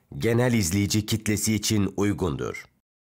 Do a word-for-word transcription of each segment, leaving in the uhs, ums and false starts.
genel izleyici kitlesi için uygundur.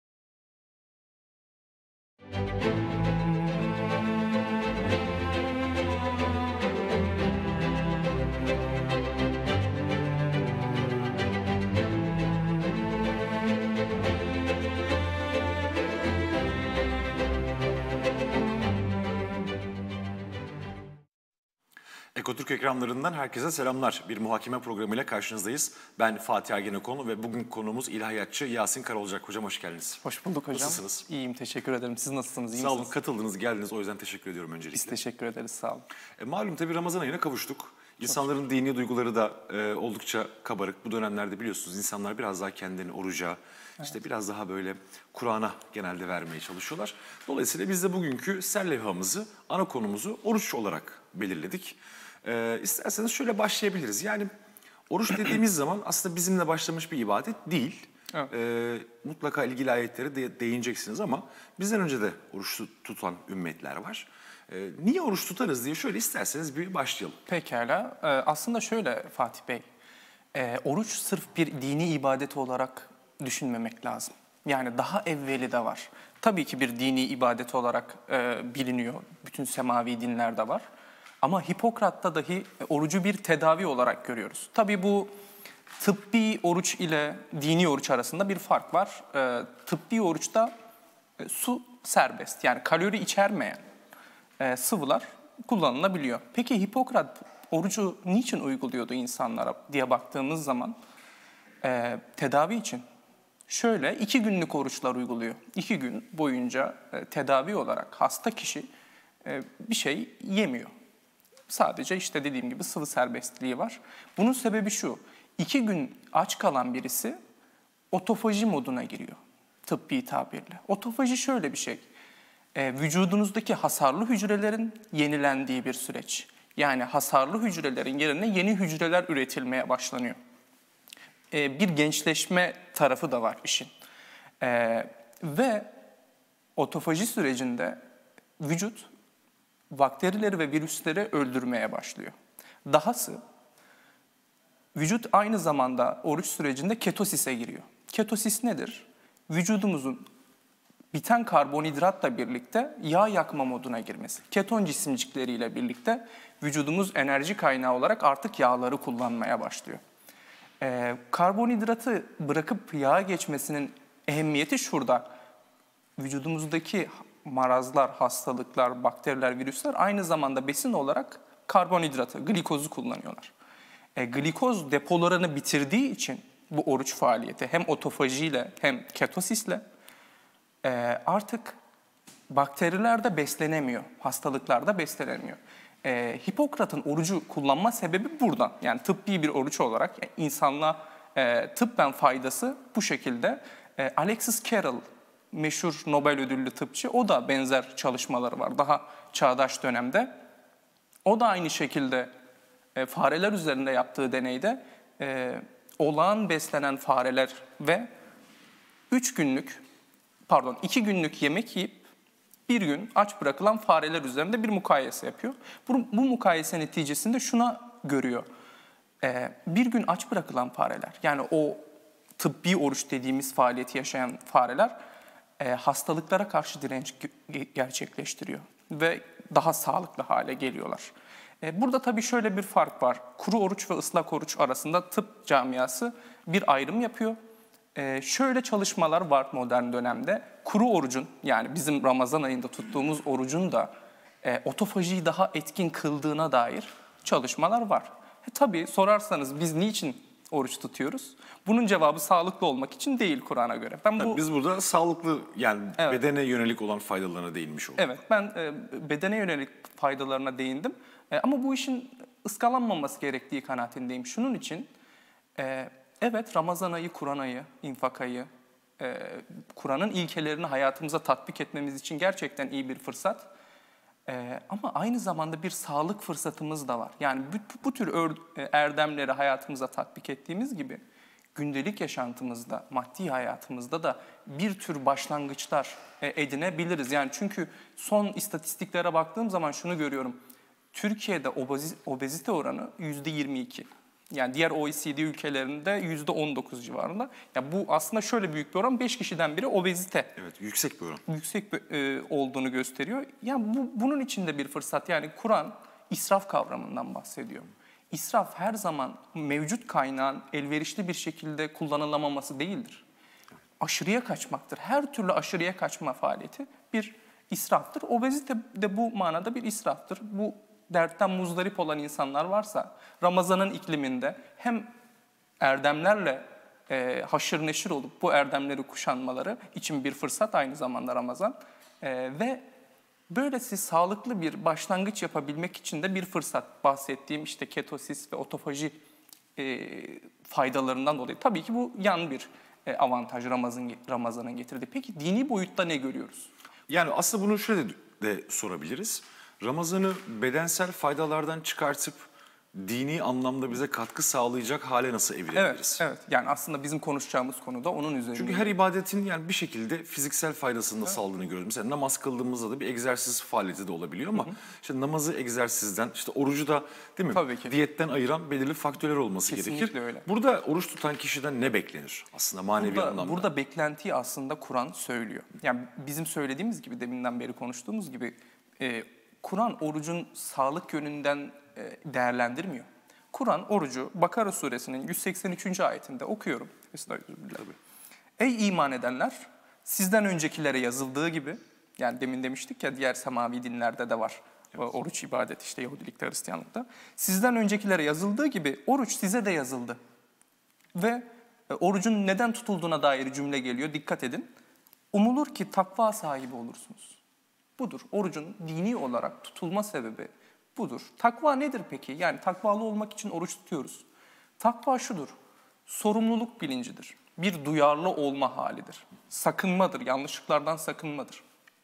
Ekotürk ekranlarından herkese selamlar. Bir muhakeme programıyla karşınızdayız. Ben Fatih Ergenekon ve bugün konuğumuz ilahiyatçı Yasin Karaolcak. Hocam hoş geldiniz. Hoş bulduk hocam. Nasılsınız? İyiyim, teşekkür ederim. Siz nasılsınız? İyi sağ olun, misiniz? katıldınız, geldiniz. O yüzden teşekkür ediyorum öncelikle. Biz teşekkür ederiz, sağ olun. E, malum tabii Ramazan ayına kavuştuk. İnsanların dini duyguları da e, oldukça kabarık. Bu dönemlerde biliyorsunuz insanlar biraz daha kendilerini oruca, evet. işte biraz daha böyle Kur'an'a genelde vermeye çalışıyorlar. Dolayısıyla biz de bugünkü serlevhamızı, ana konumuzu oruç olarak belirledik. Ee, isterseniz şöyle başlayabiliriz. Yani oruç dediğimiz zaman aslında bizimle başlamış bir ibadet değil. Evet. Ee, mutlaka ilgili ayetlere de değineceksiniz ama bizden önce de oruç tutan ümmetler var. Ee, niye oruç tutarız diye şöyle isterseniz bir başlayalım. Pekala. Ee, aslında şöyle Fatih Bey, e, oruç sırf bir dini ibadet olarak düşünmemek lazım. Yani daha evveli de var. Tabii ki bir dini ibadet olarak e, biliniyor. Bütün semavi dinlerde var. Ama Hipokrat'ta dahi orucu bir tedavi olarak görüyoruz. Tabii bu tıbbi oruç ile dini oruç arasında bir fark var. E, tıbbi oruçta e, su serbest, yani kalori içermeyen e, sıvılar kullanılabiliyor. Peki Hipokrat orucu niçin uyguluyordu insanlara diye baktığımız zaman e, tedavi için. Şöyle iki günlük oruçlar uyguluyor. İki gün boyunca e, tedavi olarak hasta kişi e, bir şey yemiyor. Sadece işte dediğim gibi sıvı serbestliği var. Bunun sebebi şu, iki gün aç kalan birisi otofaji moduna giriyor tıbbi tabirle. Otofaji şöyle bir şey, e, vücudunuzdaki hasarlı hücrelerin yenilendiği bir süreç. Yani hasarlı hücrelerin yerine yeni hücreler üretilmeye başlanıyor. E, bir gençleşme tarafı da var işin. E, ve otofaji sürecinde vücut bakterileri ve virüsleri öldürmeye başlıyor. Dahası vücut aynı zamanda oruç sürecinde ketosise giriyor. Ketosis nedir? Vücudumuzun biten karbonhidratla birlikte yağ yakma moduna girmesi. Keton cisimcikleriyle birlikte vücudumuz enerji kaynağı olarak artık yağları kullanmaya başlıyor. Ee, karbonhidratı bırakıp yağa geçmesinin ehemmiyeti şurada. Vücudumuzdaki marazlar, hastalıklar, bakteriler, virüsler aynı zamanda besin olarak karbonhidratı, glikozu kullanıyorlar. E, glikoz depolarını bitirdiği için bu oruç faaliyeti hem otofajiyle hem ketosisle e, artık bakteriler de beslenemiyor, hastalıklar da beslenemiyor. E, Hipokrat'ın orucu kullanma sebebi buradan. Yani tıbbi bir oruç olarak yani insanlığa e, tıbben faydası bu şekilde. E, Alexis Carrel, meşhur Nobel ödüllü tıpçı, o da benzer çalışmaları var daha çağdaş dönemde. O da aynı şekilde e, fareler üzerinde yaptığı deneyde e, olağan beslenen fareler ve üç günlük, pardon iki günlük yemek yiyip bir gün aç bırakılan fareler üzerinde bir mukayese yapıyor. Bu, bu mukayese neticesinde şuna görüyor. E, bir gün aç bırakılan fareler, yani o tıbbi oruç dediğimiz faaliyeti yaşayan fareler E, hastalıklara karşı direnç gerçekleştiriyor ve daha sağlıklı hale geliyorlar. E, burada tabii şöyle bir fark var. Kuru oruç ve ıslak oruç arasında tıp camiası bir ayrım yapıyor. E, şöyle çalışmalar var modern dönemde. Kuru orucun, yani bizim Ramazan ayında tuttuğumuz orucun da e, otofajiyi daha etkin kıldığına dair çalışmalar var. E, tabii sorarsanız biz niçin oruç tutuyoruz? Bunun cevabı sağlıklı olmak için değil Kur'an'a göre. Ben bu... Biz burada sağlıklı, yani evet, bedene yönelik olan faydalarına değinmiş olduk. Evet, ben e, bedene yönelik faydalarına değindim. E, ama bu işin ıskalanmaması gerektiği kanaatindeyim. Şunun için, e, evet Ramazan ayı, Kur'an ayı, infak ayı, e, Kur'an'ın ilkelerini hayatımıza tatbik etmemiz için gerçekten iyi bir fırsat. Ee, ama aynı zamanda bir sağlık fırsatımız da var. Yani bu, bu tür erdemleri hayatımıza tatbik ettiğimiz gibi gündelik yaşantımızda, maddi hayatımızda da bir tür başlangıçlar edinebiliriz. Yani çünkü son istatistiklere baktığım zaman şunu görüyorum. Türkiye'de obezite oranı yüzde yirmi iki. Yani diğer O E C D ülkelerinde yüzde on dokuz civarında. Ya bu aslında şöyle büyük bir oran, beş kişiden biri obezite. Evet, yüksek bir oran. Yüksek bir, e, olduğunu gösteriyor. Yani bu, bunun içinde bir fırsat. Yani Kur'an israf kavramından bahsediyor. İsraf her zaman mevcut kaynağın elverişli bir şekilde kullanılamaması değildir. Aşırıya kaçmaktır. Her türlü aşırıya kaçma faaliyeti bir israftır. Obezite de bu manada bir israftır. Bu dertten muzdarip olan insanlar varsa Ramazan'ın ikliminde hem erdemlerle e, haşır neşir olup bu erdemleri kuşanmaları için bir fırsat aynı zamanda Ramazan e, ve böylesi sağlıklı bir başlangıç yapabilmek için de bir fırsat. Bahsettiğim işte ketosis ve otofaji e, faydalarından dolayı. Tabii ki bu yan bir e, avantaj Ramazan, Ramazan'ın getirdiği. Peki dini boyutta ne görüyoruz? Yani aslında bunu şöyle de sorabiliriz. Ramazan'ı bedensel faydalardan çıkartıp dini anlamda bize katkı sağlayacak hale nasıl evirebiliriz? Evet, evet. Yani aslında bizim konuşacağımız konu da onun üzerine. Çünkü her ibadetin yani bir şekilde fiziksel faydasını da sağladığını görüyoruz. Mesela namaz kıldığımızda da bir egzersiz faaliyeti de olabiliyor ama hı hı. işte namazı egzersizden, işte orucu da değil mi? Tabii ki. Diyetten ayıran belirli faktörler olması Kesinlikle gerekir. Öyle. Burada oruç tutan kişiden ne beklenir aslında manevi burada, anlamda? Burada beklentiyi aslında Kur'an söylüyor. Yani bizim söylediğimiz gibi, deminden beri konuştuğumuz gibi e, Kur'an orucun sağlık yönünden e, değerlendirmiyor. Kur'an orucu Bakara suresinin yüz seksen üçüncü ayetinde okuyorum. Estağfirullah. Ey iman edenler, sizden öncekilere yazıldığı gibi, yani demin demiştik ya diğer semavi dinlerde de var. Evet. Oruç ibadet işte Yahudilikte, Hristiyanlıkta. Sizden öncekilere yazıldığı gibi oruç size de yazıldı. Ve orucun neden tutulduğuna dair cümle geliyor. Dikkat edin. Umulur ki takva sahibi olursunuz. Budur. Orucun dini olarak tutulma sebebi budur. Takva nedir peki? Yani takvalı olmak için oruç tutuyoruz. Takva şudur. Sorumluluk bilincidir. Bir duyarlı olma halidir. Sakınmadır. Yanlışlıklardan sakınmadır.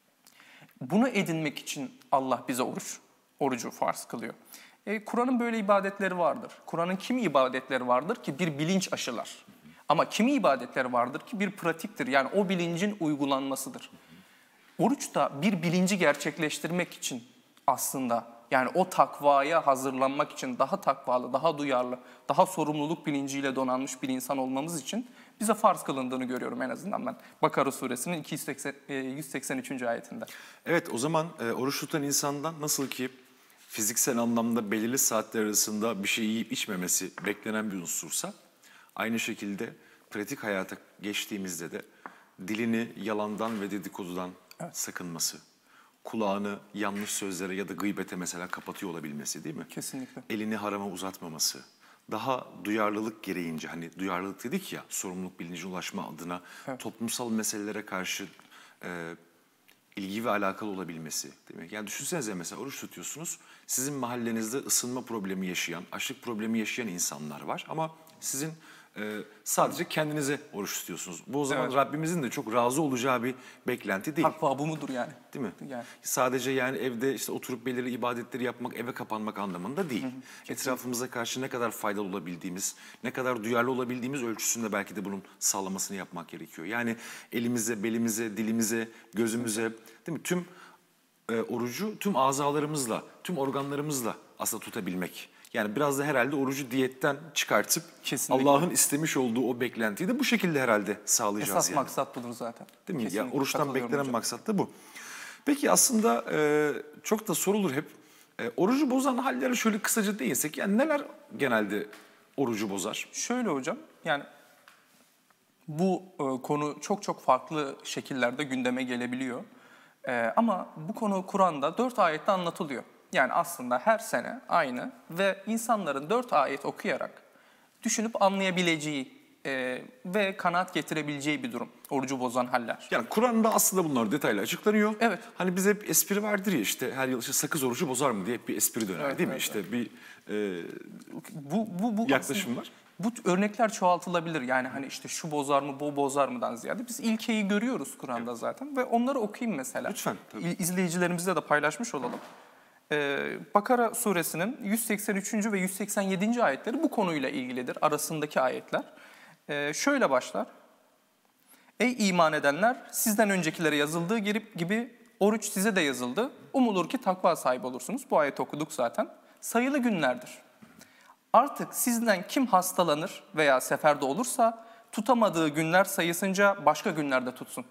Bunu edinmek için Allah bize oruç, orucu farz kılıyor. E, Kur'an'ın böyle ibadetleri vardır. Kur'an'ın kimi ibadetleri vardır ki bir bilinç aşılar. Ama kimi ibadetleri vardır ki bir pratiktir. Yani o bilincin uygulanmasıdır. Oruç da bir bilinci gerçekleştirmek için aslında, yani o takvaya hazırlanmak için daha takvalı, daha duyarlı, daha sorumluluk bilinciyle donanmış bir insan olmamız için bize farz kılındığını görüyorum en azından ben. Bakara suresinin yüz seksen üçüncü ayetinde. Evet, o zaman e, oruç tutan insandan nasıl ki fiziksel anlamda belirli saatler arasında bir şey yiyip içmemesi beklenen bir unsursa, aynı şekilde pratik hayata geçtiğimizde de dilini yalandan ve dedikodudan evet. sakınması, kulağını yanlış sözlere ya da gıybete mesela kapatıyor olabilmesi değil mi? Kesinlikle. Elini harama uzatmaması, daha duyarlılık gereğince, hani duyarlılık dedik ya, sorumluluk bilincine ulaşma adına evet. toplumsal meselelere karşı e, ilgi ve alakalı olabilmesi değil mi? Yani düşünsenize mesela oruç tutuyorsunuz, sizin mahallenizde ısınma problemi yaşayan, açlık problemi yaşayan insanlar var ama sizin Ee, sadece kendinize oruç tutuyorsunuz. Bu o zaman evet. Rabbimizin de çok razı olacağı bir beklenti değil. Takva bu mudur yani? Değil mi? Yani. Sadece yani evde işte oturup belirli ibadetleri yapmak, eve kapanmak anlamında değil. Hı hı, etrafımıza karşı ne kadar faydalı olabildiğimiz, ne kadar duyarlı olabildiğimiz ölçüsünde belki de bunun sağlamasını yapmak gerekiyor. Yani elimize, belimize, dilimize, gözümüze, değil mi? Tüm e, orucu tüm azalarımızla, tüm organlarımızla aslında tutabilmek. Yani biraz da herhalde orucu diyetten çıkartıp Allah'ın istemiş olduğu o beklentiyi de bu şekilde herhalde sağlayacağız. Esas yani. maksat budur zaten. Değil mi? Kesinlikle Ya oruçtan beklenen hocam. maksat da bu. Peki aslında e, çok da sorulur hep. E, orucu bozan hallere şöyle kısaca değinsek, yani neler genelde orucu bozar? Şöyle hocam, yani bu e, konu çok çok farklı şekillerde gündeme gelebiliyor. E, ama bu konu Kur'an'da dört ayette anlatılıyor. Yani aslında her sene aynı ve insanların dört ayet okuyarak düşünüp anlayabileceği e, ve kanaat getirebileceği bir durum. Orucu bozan haller. Yani Kur'an'da aslında bunlar detaylı açıklanıyor. Evet. Hani bize hep espri vardır ya, işte her yıl işte sakız orucu bozar mı diye hep bir espri döner evet, değil mi? Evet, işte evet. bir e, bu, bu, bu yaklaşım aslında, var. Bu örnekler çoğaltılabilir. Yani hani işte şu bozar mı, bu bozar mıdan ziyade. Biz ilkeyi görüyoruz Kur'an'da evet. zaten ve onları okuyayım mesela. Lütfen. Tabii. İzleyicilerimizle de paylaşmış olalım. Ee, Bakara suresinin yüz seksen üçüncü ve yüz seksen yedinci ayetleri bu konuyla ilgilidir. Arasındaki ayetler. Ee, şöyle başlar. Ey iman edenler, sizden öncekilere yazıldığı gibi oruç size de yazıldı. Umulur ki takva sahibi olursunuz. Bu ayeti okuduk zaten. Sayılı günlerdir. Artık sizden kim hastalanır veya seferde olursa tutamadığı günler sayısınca başka günlerde tutsun.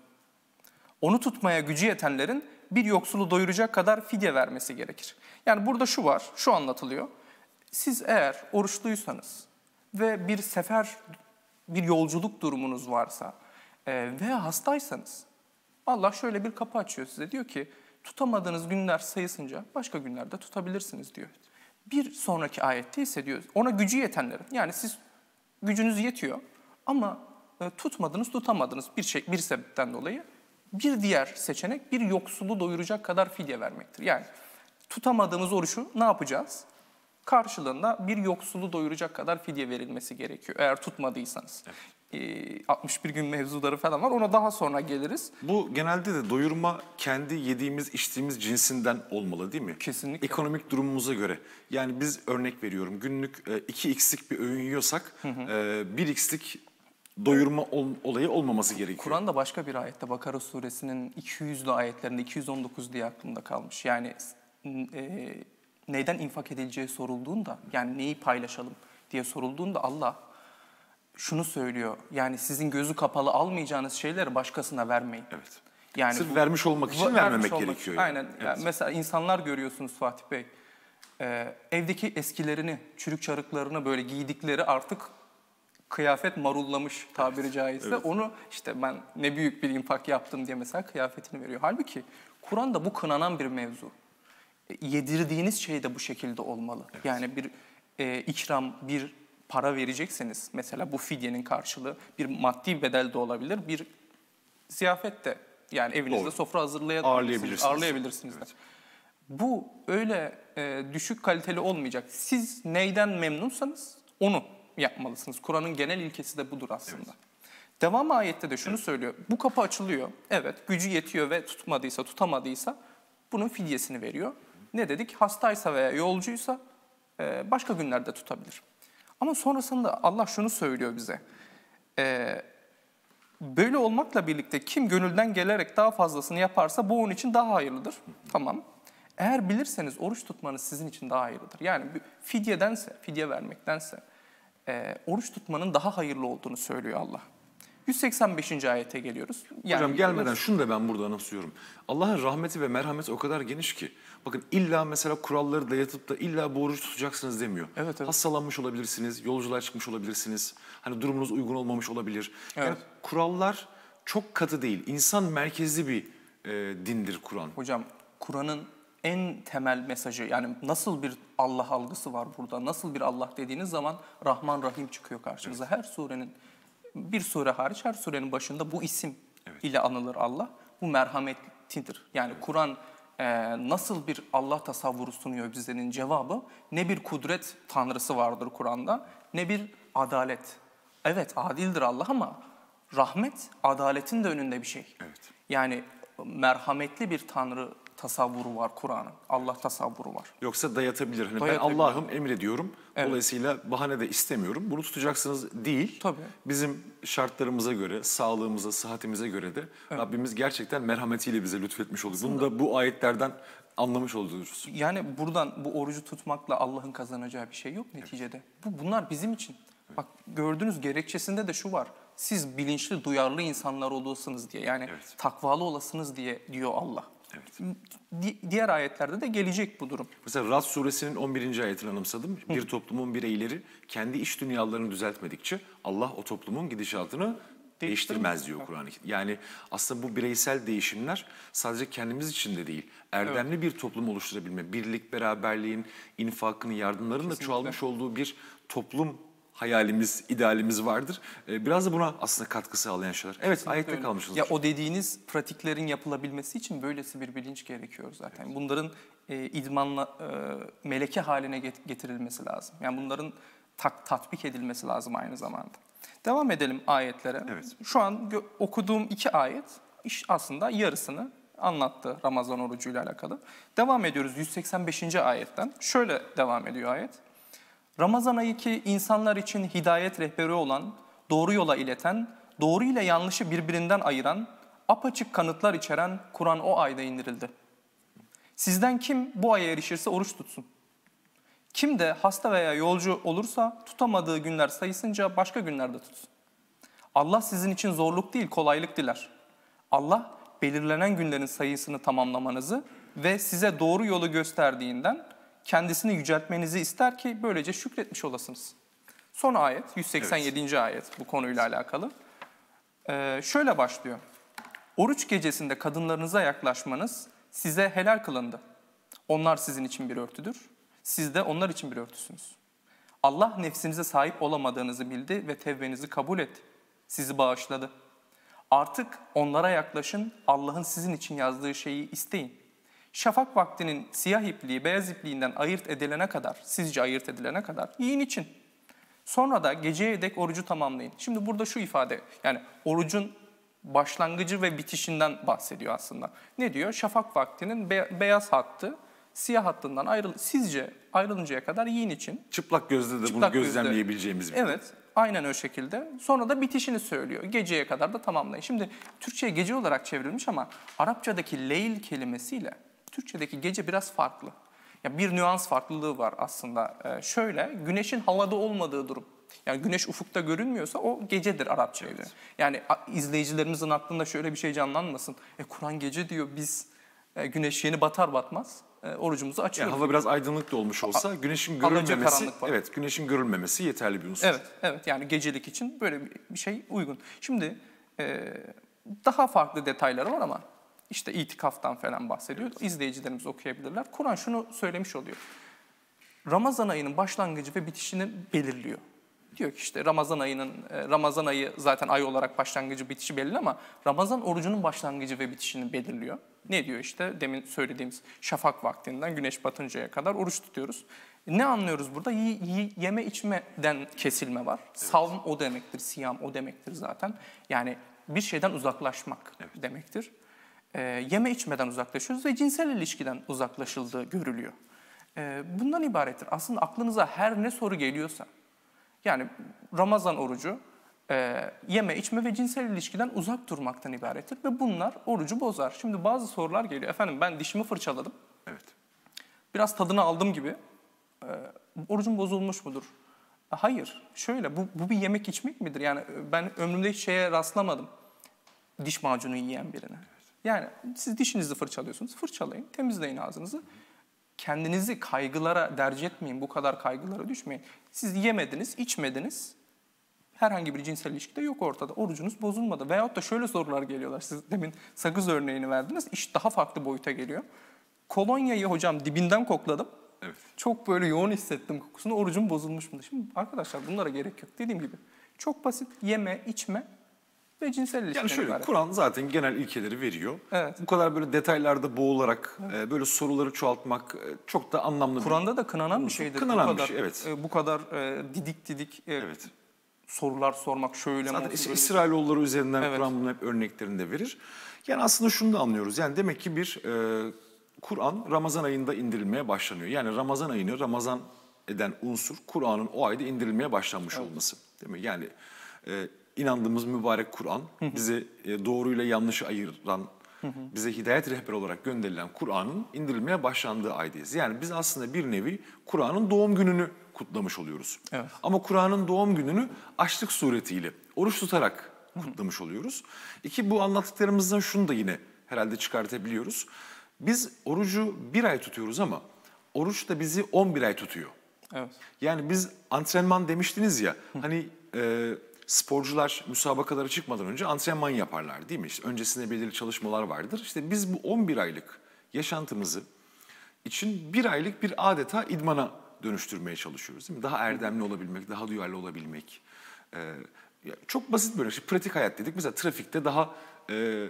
Onu tutmaya gücü yetenlerin bir yoksulu doyuracak kadar fidye vermesi gerekir. Yani burada şu var, şu anlatılıyor. Siz eğer oruçluysanız ve bir sefer, bir yolculuk durumunuz varsa e, veya hastaysanız Allah şöyle bir kapı açıyor size. Diyor ki tutamadığınız günler sayısınca başka günlerde tutabilirsiniz diyor. Bir sonraki ayette ise diyor ona gücü yetenlerin, yani siz gücünüz yetiyor ama e, tutmadınız tutamadınız bir şey bir sebepten dolayı, bir diğer seçenek bir yoksulu doyuracak kadar fidye vermektir. Yani tutamadığımız oruçu ne yapacağız? Karşılığında bir yoksulu doyuracak kadar fidye verilmesi gerekiyor eğer tutmadıysanız. Evet. E, altmış bir gün mevzuları falan var, ona daha sonra geliriz. Bu genelde de doyurma kendi yediğimiz içtiğimiz cinsinden olmalı değil mi? Kesinlikle. Ekonomik durumumuza göre. Yani biz örnek veriyorum günlük iki x'lik bir öğün yiyorsak hı hı. bir x'lik doyurma ol, olayı olmaması gerekiyor. Kur'an'da başka bir ayette Bakara suresinin iki yüzlü ayetlerinde iki yüz on dokuz diye aklımda kalmış. Yani e, neyden infak edileceği sorulduğunda, yani neyi paylaşalım diye sorulduğunda Allah şunu söylüyor. Yani sizin gözü kapalı almayacağınız şeyleri başkasına vermeyin. Evet. Yani sırf bu, vermiş olmak için vermiş vermemek olmak, gerekiyor. Yani. Aynen. Evet. Yani mesela insanlar görüyorsunuz Fatih Bey. E, evdeki eskilerini, çürük çarıklarını böyle giydikleri artık kıyafet marullamış tabiri evet, caizse. Evet. Onu işte ben ne büyük bir infak yaptım diye mesela kıyafetini veriyor. Halbuki Kur'an'da bu kınanan bir mevzu. E, yedirdiğiniz şey de bu şekilde olmalı. Evet. Yani bir e, ikram, bir para verecekseniz mesela bu fidyenin karşılığı bir maddi bedel de olabilir, bir ziyafet de, yani evinizde Doğru. sofra hazırlayabilirsiniz, ağırlayabilirsiniz. ağırlayabilirsiniz evet. de. Bu öyle e, düşük kaliteli olmayacak. Siz neyden memnunsanız onu yapmalısınız. Kur'an'ın genel ilkesi de budur aslında. Evet. Devam ayette de şunu evet. söylüyor. Bu kapı açılıyor. Evet, gücü yetiyor ve tutmadıysa, tutamadıysa bunun fidyesini veriyor. Ne dedik? Hastaysa veya yolcuysa e, başka günlerde tutabilir. Ama sonrasında Allah şunu söylüyor bize. E, böyle olmakla birlikte kim gönülden gelerek daha fazlasını yaparsa bu onun için daha hayırlıdır. Tamam. Eğer bilirseniz oruç tutmanız sizin için daha hayırlıdır. Yani fidyedense, fidye vermektense e, oruç tutmanın daha hayırlı olduğunu söylüyor Allah. yüz seksen beşinci ayete geliyoruz. Yani Hocam gelmeden şunu da ben burada anımsıyorum. Allah'ın rahmeti ve merhameti o kadar geniş ki. Bakın illa mesela kuralları dayatıp da illa bu oruç tutacaksınız demiyor. Evet, evet. Hastalanmış olabilirsiniz, yolculuğa çıkmış olabilirsiniz. Hani durumunuz uygun olmamış olabilir. Evet. Yani kurallar çok katı değil. İnsan merkezli bir e, dindir Kur'an. Hocam Kur'an'ın en temel mesajı, yani nasıl bir Allah algısı var burada, nasıl bir Allah dediğiniz zaman Rahman Rahim çıkıyor karşınıza. Evet. Her surenin, bir sure hariç her surenin başında bu isim evet. ile anılır Allah. Bu merhametlidir. Yani evet. Kur'an e, nasıl bir Allah tasavvuru sunuyor bizlerin cevabı, ne bir kudret tanrısı vardır Kur'an'da, ne bir adalet. Evet adildir Allah ama rahmet adaletin de önünde bir şey. Evet. Yani merhametli bir tanrı tasavvuru var Kur'an'ın. Allah tasavvuru var. Yoksa dayatabilir. Hani ben Allah'ım emrediyorum. Evet. Dolayısıyla bahane de istemiyorum. Bunu tutacaksınız değil. Tabii. Bizim şartlarımıza göre, sağlığımıza, sıhhatimize göre de evet. Rabbimiz gerçekten merhametiyle bize lütfetmiş oluyor. Bunu da bu ayetlerden anlamış oluyoruz. Yani buradan bu orucu tutmakla Allah'ın kazanacağı bir şey yok neticede. Evet. Bu bunlar bizim için. Evet. Bak gördüğünüz gerekçesinde de şu var. Siz bilinçli, duyarlı insanlar olasınız diye. Yani evet. takvalı olasınız diye diyor Allah. Evet. Di- diğer ayetlerde de gelecek bu durum. Mesela Rad suresinin on birinci ayetini anımsadım. Hı. Bir toplumun bireyleri kendi iç dünyalarını düzeltmedikçe Allah o toplumun gidişatını değiştirmez diyor Kur'an-ı Kerim. Yani aslında bu bireysel değişimler sadece kendimiz için de değil, erdemli evet. bir toplum oluşturabilme, birlik, beraberliğin, infakın, yardımların da çoğalmış olduğu bir toplum hayalimiz, idealimiz vardır. Biraz da buna aslında katkı sağlayan şeyler. Evet, kesinlikle ayette öyle. Kalmışız. Ya o dediğiniz pratiklerin yapılabilmesi için böylesi bir bilinç gerekiyor zaten. Evet. Bunların e, idmanla e, meleke haline getirilmesi lazım. Yani bunların tak, tatbik edilmesi lazım aynı zamanda. Devam edelim ayetlere. Evet. Şu an okuduğum iki ayet iş aslında yarısını anlattı Ramazan orucuyla alakalı. Devam ediyoruz yüz seksen beşinci ayetten. Şöyle devam ediyor ayet. Ramazan ayı ki insanlar için hidayet rehberi olan, doğru yola ileten, doğru ile yanlışı birbirinden ayıran, apaçık kanıtlar içeren Kur'an o ayda indirildi. Sizden kim bu aya erişirse oruç tutsun. Kim de hasta veya yolcu olursa tutamadığı günler sayısınca başka günlerde tutsun. Allah sizin için zorluk değil, kolaylık diler. Allah belirlenen günlerin sayısını tamamlamanızı ve size doğru yolu gösterdiğinden kendisini yüceltmenizi ister ki böylece şükretmiş olasınız. Son ayet, yüz seksen yedinci Evet. ayet bu konuyla alakalı. Ee, şöyle başlıyor. Oruç gecesinde kadınlarınıza yaklaşmanız size helal kılındı. Onlar sizin için bir örtüdür. Siz de onlar için bir örtüsünüz. Allah nefsinize sahip olamadığınızı bildi ve tevbenizi kabul etti. Sizi bağışladı. Artık onlara yaklaşın, Allah'ın sizin için yazdığı şeyi isteyin. Şafak vaktinin siyah ipliği beyaz ipliğinden ayırt edilene kadar, sizce ayırt edilene kadar yiyin için. Sonra da geceye dek orucu tamamlayın. Şimdi burada şu ifade, yani orucun başlangıcı ve bitişinden bahsediyor aslında. Ne diyor? Şafak vaktinin be- beyaz hattı siyah hattından ayrıl sizce ayrılıncaya kadar yiyin için. Çıplak gözle de Çıplak bunu gözle. gözlemleyebileceğimiz bir Evet, aynen o şekilde. Sonra da bitişini söylüyor. Geceye kadar da tamamlayın. Şimdi Türkçe'ye gece olarak çevrilmiş ama Arapçadaki leyl kelimesiyle Türkçedeki gece biraz farklı. Ya bir nüans farklılığı var aslında. Ee, şöyle, güneşin havada olmadığı durum. Yani güneş ufukta görünmüyorsa o gecedir Arapçaya göre. Yani a- izleyicilerimizin aklında şöyle bir şey canlanmasın. E, Kur'an gece diyor, biz e, güneş yeni batar batmaz e, orucumuzu Yani açıyoruz. hava biraz aydınlık da olmuş olsa güneşin alaca görülmemesi, karanlık var. evet güneşin görülmemesi yeterli bir unsur. Evet, evet. Yani gecelik için böyle bir bir şey uygun. Şimdi e, daha farklı detayları var ama işte itikaftan falan bahsediyor. İzleyicilerimiz okuyabilirler. Kur'an şunu söylemiş oluyor. Ramazan ayının başlangıcı ve bitişini belirliyor. Diyor ki işte Ramazan ayının, e, Ramazan ayı zaten ay olarak başlangıcı bitişi belli ama Ramazan orucunun başlangıcı ve bitişini belirliyor. Ne diyor işte demin söylediğimiz şafak vaktinden güneş batıncaya kadar oruç tutuyoruz. Ne anlıyoruz burada? Y- y- yeme içmeden kesilme var. Evet. Savm o demektir, siyam o demektir zaten. Yani bir şeyden uzaklaşmak evet. demektir. E, yeme içmeden uzaklaşıyoruz ve cinsel ilişkiden uzaklaşıldığı görülüyor. E, bundan ibarettir. Aslında aklınıza her ne soru geliyorsa, yani Ramazan orucu e, yeme, içme ve cinsel ilişkiden uzak durmaktan ibarettir ve bunlar orucu bozar. Şimdi bazı sorular geliyor. Efendim ben dişimi fırçaladım. Evet. Biraz tadını aldım gibi. E, orucum bozulmuş mudur? E, hayır. Şöyle bu, bu bir yemek içmek midir? Yani ben ömrümde hiç şeye rastlamadım. Diş macunu yiyen birine. Yani siz dişinizi fırçalıyorsunuz. Fırçalayın, temizleyin ağzınızı. Kendinizi kaygılara derc etmeyin, bu kadar kaygılara düşmeyin. Siz yemediniz, içmediniz, herhangi bir cinsel ilişki de yok ortada. Orucunuz bozulmadı. Veyahut da şöyle sorular geliyorlar. Siz demin sakız örneğini verdiniz, iş daha farklı boyuta geliyor. Kolonyayı hocam dibinden kokladım. Evet. Çok böyle yoğun hissettim kokusunu, orucum bozulmuş mu? Şimdi arkadaşlar bunlara gerek yok. Dediğim gibi çok basit, yeme, içme ve cinsel ilişki. Yani şöyle, Kur'an zaten genel ilkeleri veriyor. Evet. Bu kadar böyle detaylarda boğularak evet. böyle soruları çoğaltmak çok da anlamlı. Kur'an'da da kınanan bir şeydir. Kınanan bu kadar, bir şey, evet. E, bu kadar e, didik didik e, evet. sorular sormak şöyle mi? Zaten olsun, İsrailoğulları üzerinden evet. Kur'an bunun hep örneklerini de verir. Yani aslında şunu da anlıyoruz. Yani demek ki bir e, Kur'an Ramazan ayında indirilmeye başlanıyor. Yani Ramazan ayını Ramazan eden unsur Kur'an'ın o ayda indirilmeye başlanmış evet. olması. Değil mi? Yani e, inandığımız mübarek Kur'an, bize e, doğruyla yanlışı ayıran, bize hidayet rehberi olarak gönderilen Kur'an'ın indirilmeye başlandığı aydayız. Yani biz aslında bir nevi Kur'an'ın doğum gününü kutlamış oluyoruz. Evet. Ama Kur'an'ın doğum gününü açlık suretiyle, oruç tutarak kutlamış oluyoruz. İki, bu anlattıklarımızdan şunu da yine herhalde çıkartabiliyoruz. Biz orucu bir ay tutuyoruz ama oruç da bizi on bir ay tutuyor. Evet. Yani biz antrenman demiştiniz ya, hani e, sporcular müsabakalara çıkmadan önce antrenman yaparlar değil mi? İşte öncesinde belirli çalışmalar vardır. İşte biz bu on bir aylık yaşantımızı için bir aylık bir adeta idmana dönüştürmeye çalışıyoruz değil mi? Daha erdemli olabilmek, daha duyarlı olabilmek. Ee, çok basit böyle şey, pratik hayat dedik. Mesela trafikte daha e,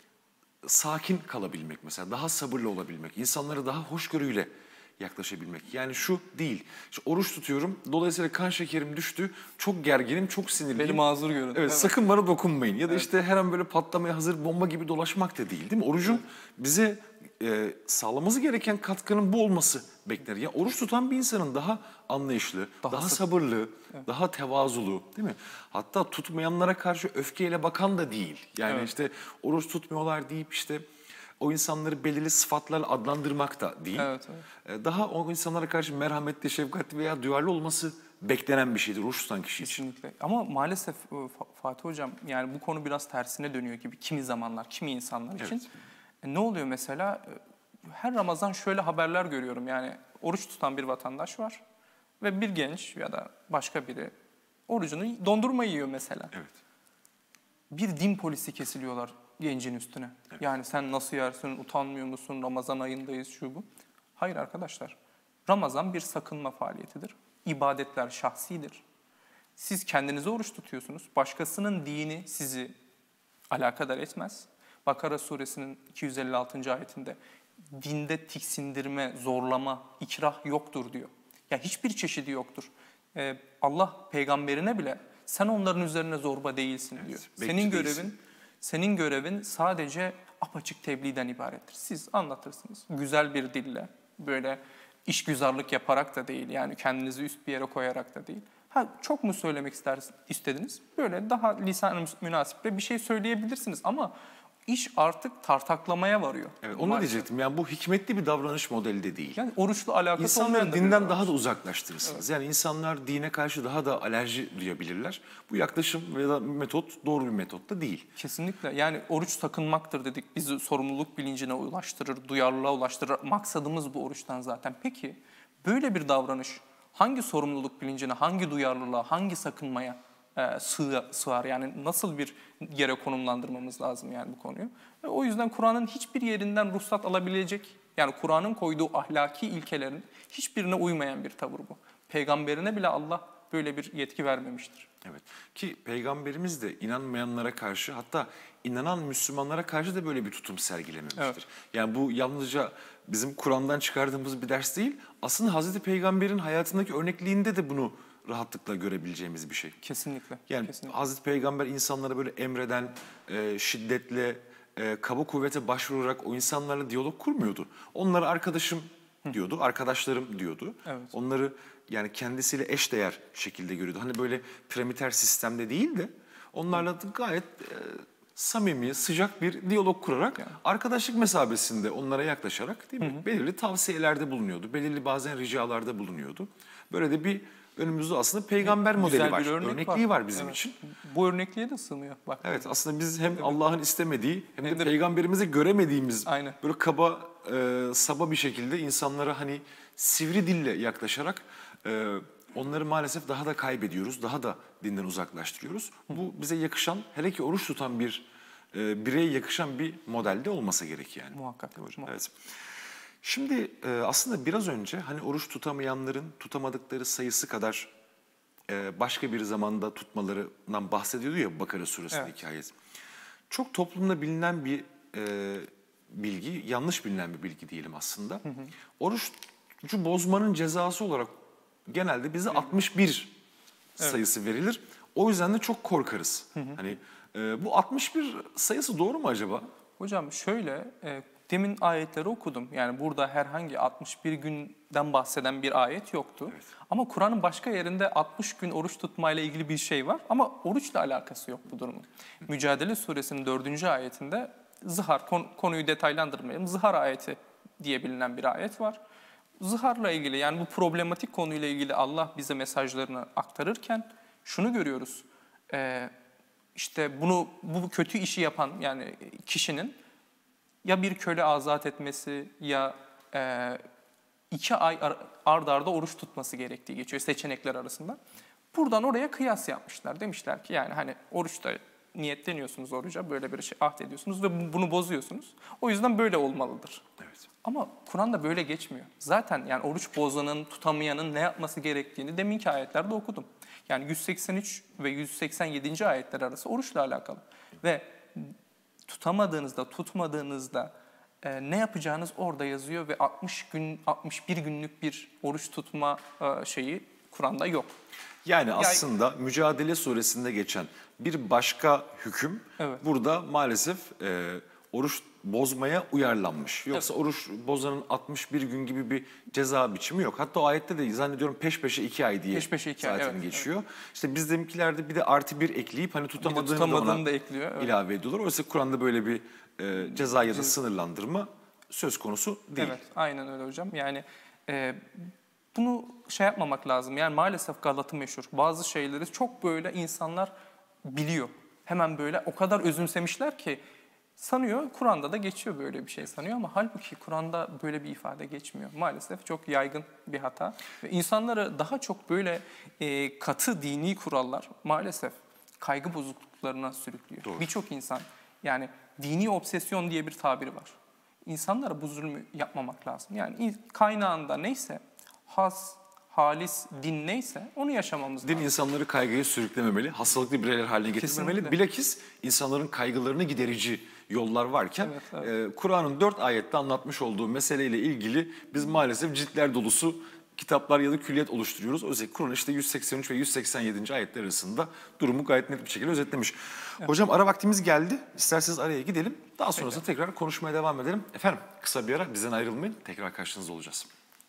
sakin kalabilmek mesela, daha sabırlı olabilmek, insanlara daha hoşgörüyle yaklaşabilmek. Yani şu değil, işte oruç tutuyorum, dolayısıyla kan şekerim düştü, çok gerginim, çok sinirliyim. Beni mazur görün. Evet, evet. sakın bana dokunmayın. Ya da evet. işte her an böyle patlamaya hazır bomba gibi dolaşmak da değil değil mi? Orucun evet. bize e, sağlaması gereken katkının bu olması beklenir. Yani oruç tutan bir insanın daha anlayışlı, daha, daha sabırlı, evet. daha tevazulu değil mi? Hatta tutmayanlara karşı öfkeyle bakan da değil. Yani evet. işte oruç tutmuyorlar deyip işte o insanları belirli sıfatlarla adlandırmak da değil. Evet, evet. E, Daha o insanlara karşı merhametli, şefkatli veya duyarlı olması beklenen bir şeydir oruç tutan kişi için. Kesinlikle. Ama maalesef e, Fa- Fatih Hocam, yani bu konu biraz tersine dönüyor gibi kimi zamanlar, kimi insanlar için. Evet. E, ne oluyor mesela? E, Her Ramazan şöyle haberler görüyorum. Yani oruç tutan bir vatandaş var ve bir genç ya da başka biri orucunu dondurma yiyor mesela. Evet. Bir din polisi kesiliyorlar gencin üstüne. Yani sen nasıl yersin, utanmıyor musun, Ramazan ayındayız, şu bu. Hayır arkadaşlar, Ramazan bir sakınma faaliyetidir. İbadetler şahsidir. Siz kendinize oruç tutuyorsunuz. Başkasının dini sizi alakadar etmez. Bakara suresinin iki yüz elli altıncı ayetinde dinde tiksindirme, zorlama, ikrah yoktur diyor. Ya hiçbir çeşidi yoktur. Ee, Allah peygamberine bile sen onların üzerine zorba değilsin diyor. bekçi Senin değilsin. görevin senin görevin sadece apaçık tebliğden ibarettir. Siz anlatırsınız güzel bir dille, böyle işgüzarlık yaparak da değil, yani kendinizi üst bir yere koyarak da değil. Ha, çok mu söylemek istersiniz, istediniz? Böyle daha lisan-ı münasiple bir şey söyleyebilirsiniz ama iş artık tartaklamaya varıyor. Evet, onu maalesef. diyecektim. Yani bu hikmetli bir davranış modeli de değil. Yani oruçla alakası olmayan İnsanları da bir dinden davranış. daha da uzaklaştırırsınız. Yani insanlar dine karşı daha da alerji duyabilirler. Bu yaklaşım veya metot doğru bir metot da değil. Kesinlikle. Yani oruç sakınmaktır dedik. Bizi sorumluluk bilincine ulaştırır, duyarlılığa ulaştırır. Maksadımız bu oruçtan zaten. Peki böyle bir davranış hangi sorumluluk bilincine, hangi duyarlılığa, hangi sakınmaya e, sığ, sığar? Yani nasıl bir yere konumlandırmamız lazım yani bu konuyu? Ve o yüzden Kur'an'ın hiçbir yerinden ruhsat alabilecek, yani Kur'an'ın koyduğu ahlaki ilkelerin hiçbirine uymayan bir tavır bu. Peygamberine bile Allah böyle bir yetki vermemiştir. Evet. Ki Peygamberimiz de inanmayanlara karşı, hatta inanan Müslümanlara karşı da böyle bir tutum sergilememiştir. Evet. Yani bu yalnızca bizim Kur'an'dan çıkardığımız bir ders değil, aslında Hazreti Peygamber'in hayatındaki örnekliğinde de bunu rahatlıkla görebileceğimiz bir şey. Kesinlikle. Yani kesinlikle. Hazreti Peygamber insanlara böyle emreden, e, şiddetle, e, kaba kuvvete başvurarak o insanlarla diyalog kurmuyordu. Onlara arkadaşım diyordu, arkadaşlarım diyordu. Evet. Onları yani kendisiyle eşdeğer şekilde görüyordu. Hani böyle piramiter sistemde değil de onlarla da gayet e, samimi, sıcak bir diyalog kurarak, Yani. arkadaşlık mesabesinde onlara yaklaşarak, değil mi? Belirli tavsiyelerde bulunuyordu, belirli bazen ricalarda bulunuyordu. Böyle de bir önümüzde aslında peygamber modeli Güzel var, bir örnek örnekliği var, bizim Evet. için. Bu örnekliğe de sığmıyor. Bak. Evet, aslında biz hem Allah'ın istemediği hem de Hem de- peygamberimize göremediğimiz Aynen. böyle kaba, e, saba bir şekilde insanlara hani sivri dille yaklaşarak e, onları maalesef daha da kaybediyoruz, daha da dinden uzaklaştırıyoruz. Bu bize yakışan, hele ki oruç tutan bir e, bireye yakışan bir modelde olmasa gerek yani. Muhakkak. Değil mi hocam? muhakkak. Evet. Şimdi e, aslında biraz önce hani oruç tutamayanların tutamadıkları sayısı kadar e, başka bir zamanda tutmalarından bahsediyordu ya Bakara suresindeki ayet. Çok toplumda bilinen bir e, bilgi, yanlış bilinen bir bilgi diyelim aslında. Hı hı. Orucu bozmanın cezası olarak genelde bize altmış bir sayısı verilir. O yüzden de çok korkarız. Hı hı. Hani e, bu altmış bir sayısı doğru mu acaba? Hocam şöyle, e, demin ayetleri okudum. Yani burada herhangi altmış bir günden bahseden bir ayet yoktu. Evet. Ama Kur'an'ın başka yerinde altmış gün oruç tutmayla ilgili bir şey var. Ama oruçla alakası yok bu durumun. Mücadele suresinin dördüncü ayetinde zihar, kon, konuyu detaylandırmayalım. Zihar ayeti diye bilinen bir ayet var. Ziharla ilgili, yani bu problematik konuyla ilgili Allah bize mesajlarını aktarırken şunu görüyoruz. E, işte bunu, bu kötü işi yapan yani kişinin ya bir köle azat etmesi ya e, iki ay ar- ard arda oruç tutması gerektiği geçiyor seçenekler arasında. Buradan oraya kıyas yapmışlar. Demişler ki yani hani oruçta niyetleniyorsunuz oruca, böyle bir şey ahd ediyorsunuz ve bunu bozuyorsunuz. O yüzden böyle olmalıdır. Evet. Ama Kur'an'da böyle geçmiyor. Zaten yani oruç bozanın, tutamayanın ne yapması gerektiğini deminki ayetlerde okudum. Yani yüz seksen üç ve yüz seksen yedinci ayetler arası oruçla alakalı. Ve tutamadığınızda, tutmadığınızda e, ne yapacağınız orada yazıyor ve altmış gün, altmış bir günlük bir oruç tutma e, şeyi Kur'an'da yok. Yani aslında Mücadele suresinde geçen bir başka hüküm Evet. burada maalesef e, oruç bozmaya uyarlanmış. Yoksa oruç bozanın altmış bir gün gibi bir ceza biçimi yok. Hatta o ayette de zannediyorum peş peşe iki ay diye Peş peşe iki ay, zaten evet, geçiyor. İşte bizimkilerde bir de artı bir ekleyip hani tutamadığını, tutamadığını da ona da ekliyor, evet. ilave ediyorlar. Oysa Kur'an'da böyle bir e, ceza ya da sınırlandırma söz konusu değil. Evet, aynen öyle hocam. Yani e, bunu şey yapmamak lazım. Yani maalesef Galat'ı meşhur. Bazı şeyleri çok böyle insanlar biliyor. Hemen böyle o kadar özümsemişler ki sanıyor, Kur'an'da da geçiyor böyle bir şey sanıyor ama halbuki Kur'an'da böyle bir ifade geçmiyor. Maalesef çok yaygın bir hata. Ve insanları daha çok böyle e, katı dini kurallar maalesef kaygı bozukluklarına sürüklüyor. Birçok insan, yani dini obsesyon diye bir tabiri var. İnsanlara bu zulmü yapmamak lazım. Yani kaynağında neyse, has, halis din neyse onu yaşamamız Din lazım. insanları kaygıya sürüklememeli, hastalıklı bireyler haline getirmemeli. Kesinlikle. Bilakis insanların kaygılarını giderici yollar varken Evet, evet. e, Kur'an'ın dört ayette anlatmış olduğu meseleyle ilgili biz maalesef ciltler dolusu kitaplar ya da külliyat oluşturuyoruz. Özellikle Kur'an işte yüz seksen üç ve yüz seksen yedinci ayetler arasında durumu gayet net bir şekilde özetlemiş. Evet. Hocam ara vaktimiz geldi. İsterseniz araya gidelim. Daha sonrasında Peki. tekrar konuşmaya devam edelim. Efendim kısa bir ara, bizden ayrılmayın. Tekrar karşınızda olacağız.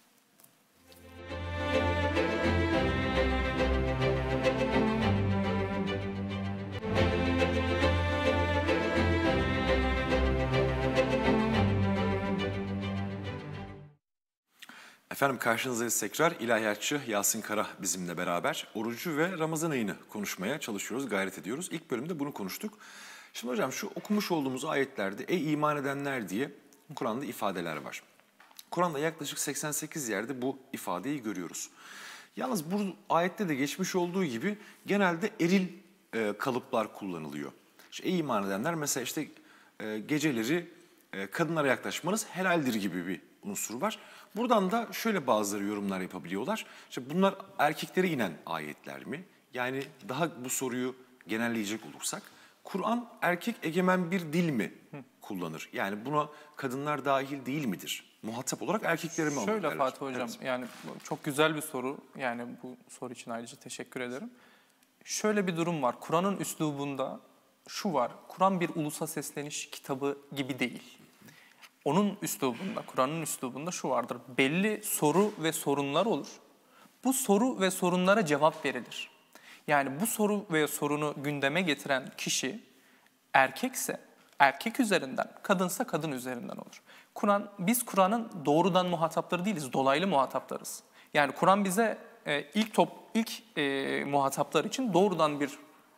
Efendim karşınızdayız tekrar. İlahiyatçı Yasin Kara bizimle beraber orucu ve Ramazan ayını konuşmaya çalışıyoruz, gayret ediyoruz. İlk bölümde bunu konuştuk. Şimdi hocam şu okumuş olduğumuz ayetlerde ey iman edenler diye Kur'an'da ifadeler var. Kur'an'da yaklaşık seksen sekiz yerde bu ifadeyi görüyoruz. Yalnız bu ayette de geçmiş olduğu gibi genelde eril e, kalıplar kullanılıyor. İşte, ey iman edenler mesela işte e, geceleri e, kadınlara yaklaşmanız helaldir gibi bir unsur var. Buradan da şöyle bazıları yorumlar yapabiliyorlar. İşte bunlar erkeklere inen ayetler mi? Yani daha bu soruyu genelleyecek olursak, Kur'an erkek egemen bir dil mi kullanır? Yani buna kadınlar dahil değil midir? Muhatap olarak erkekleri mi alır? Şöyle derler? Fatih Hocam, Evet. yani çok güzel bir soru. Yani bu soru için ayrıca teşekkür ederim. Şöyle bir durum var. Kur'an'ın üslubunda şu var. Kur'an bir ulusa sesleniş kitabı gibi değil. Onun üslubunda, Kur'an'ın üslubunda şu vardır. Belli soru ve sorunlar olur. Bu soru ve sorunlara cevap verilir. Yani bu soru ve sorunu gündeme getiren kişi erkekse erkek üzerinden, kadınsa kadın üzerinden olur. Kur'an, biz Kur'an'ın doğrudan muhatapları değiliz, dolaylı muhataplarız. Yani Kur'an bize e, ilk top ilk e, muhataplar için doğrudan bir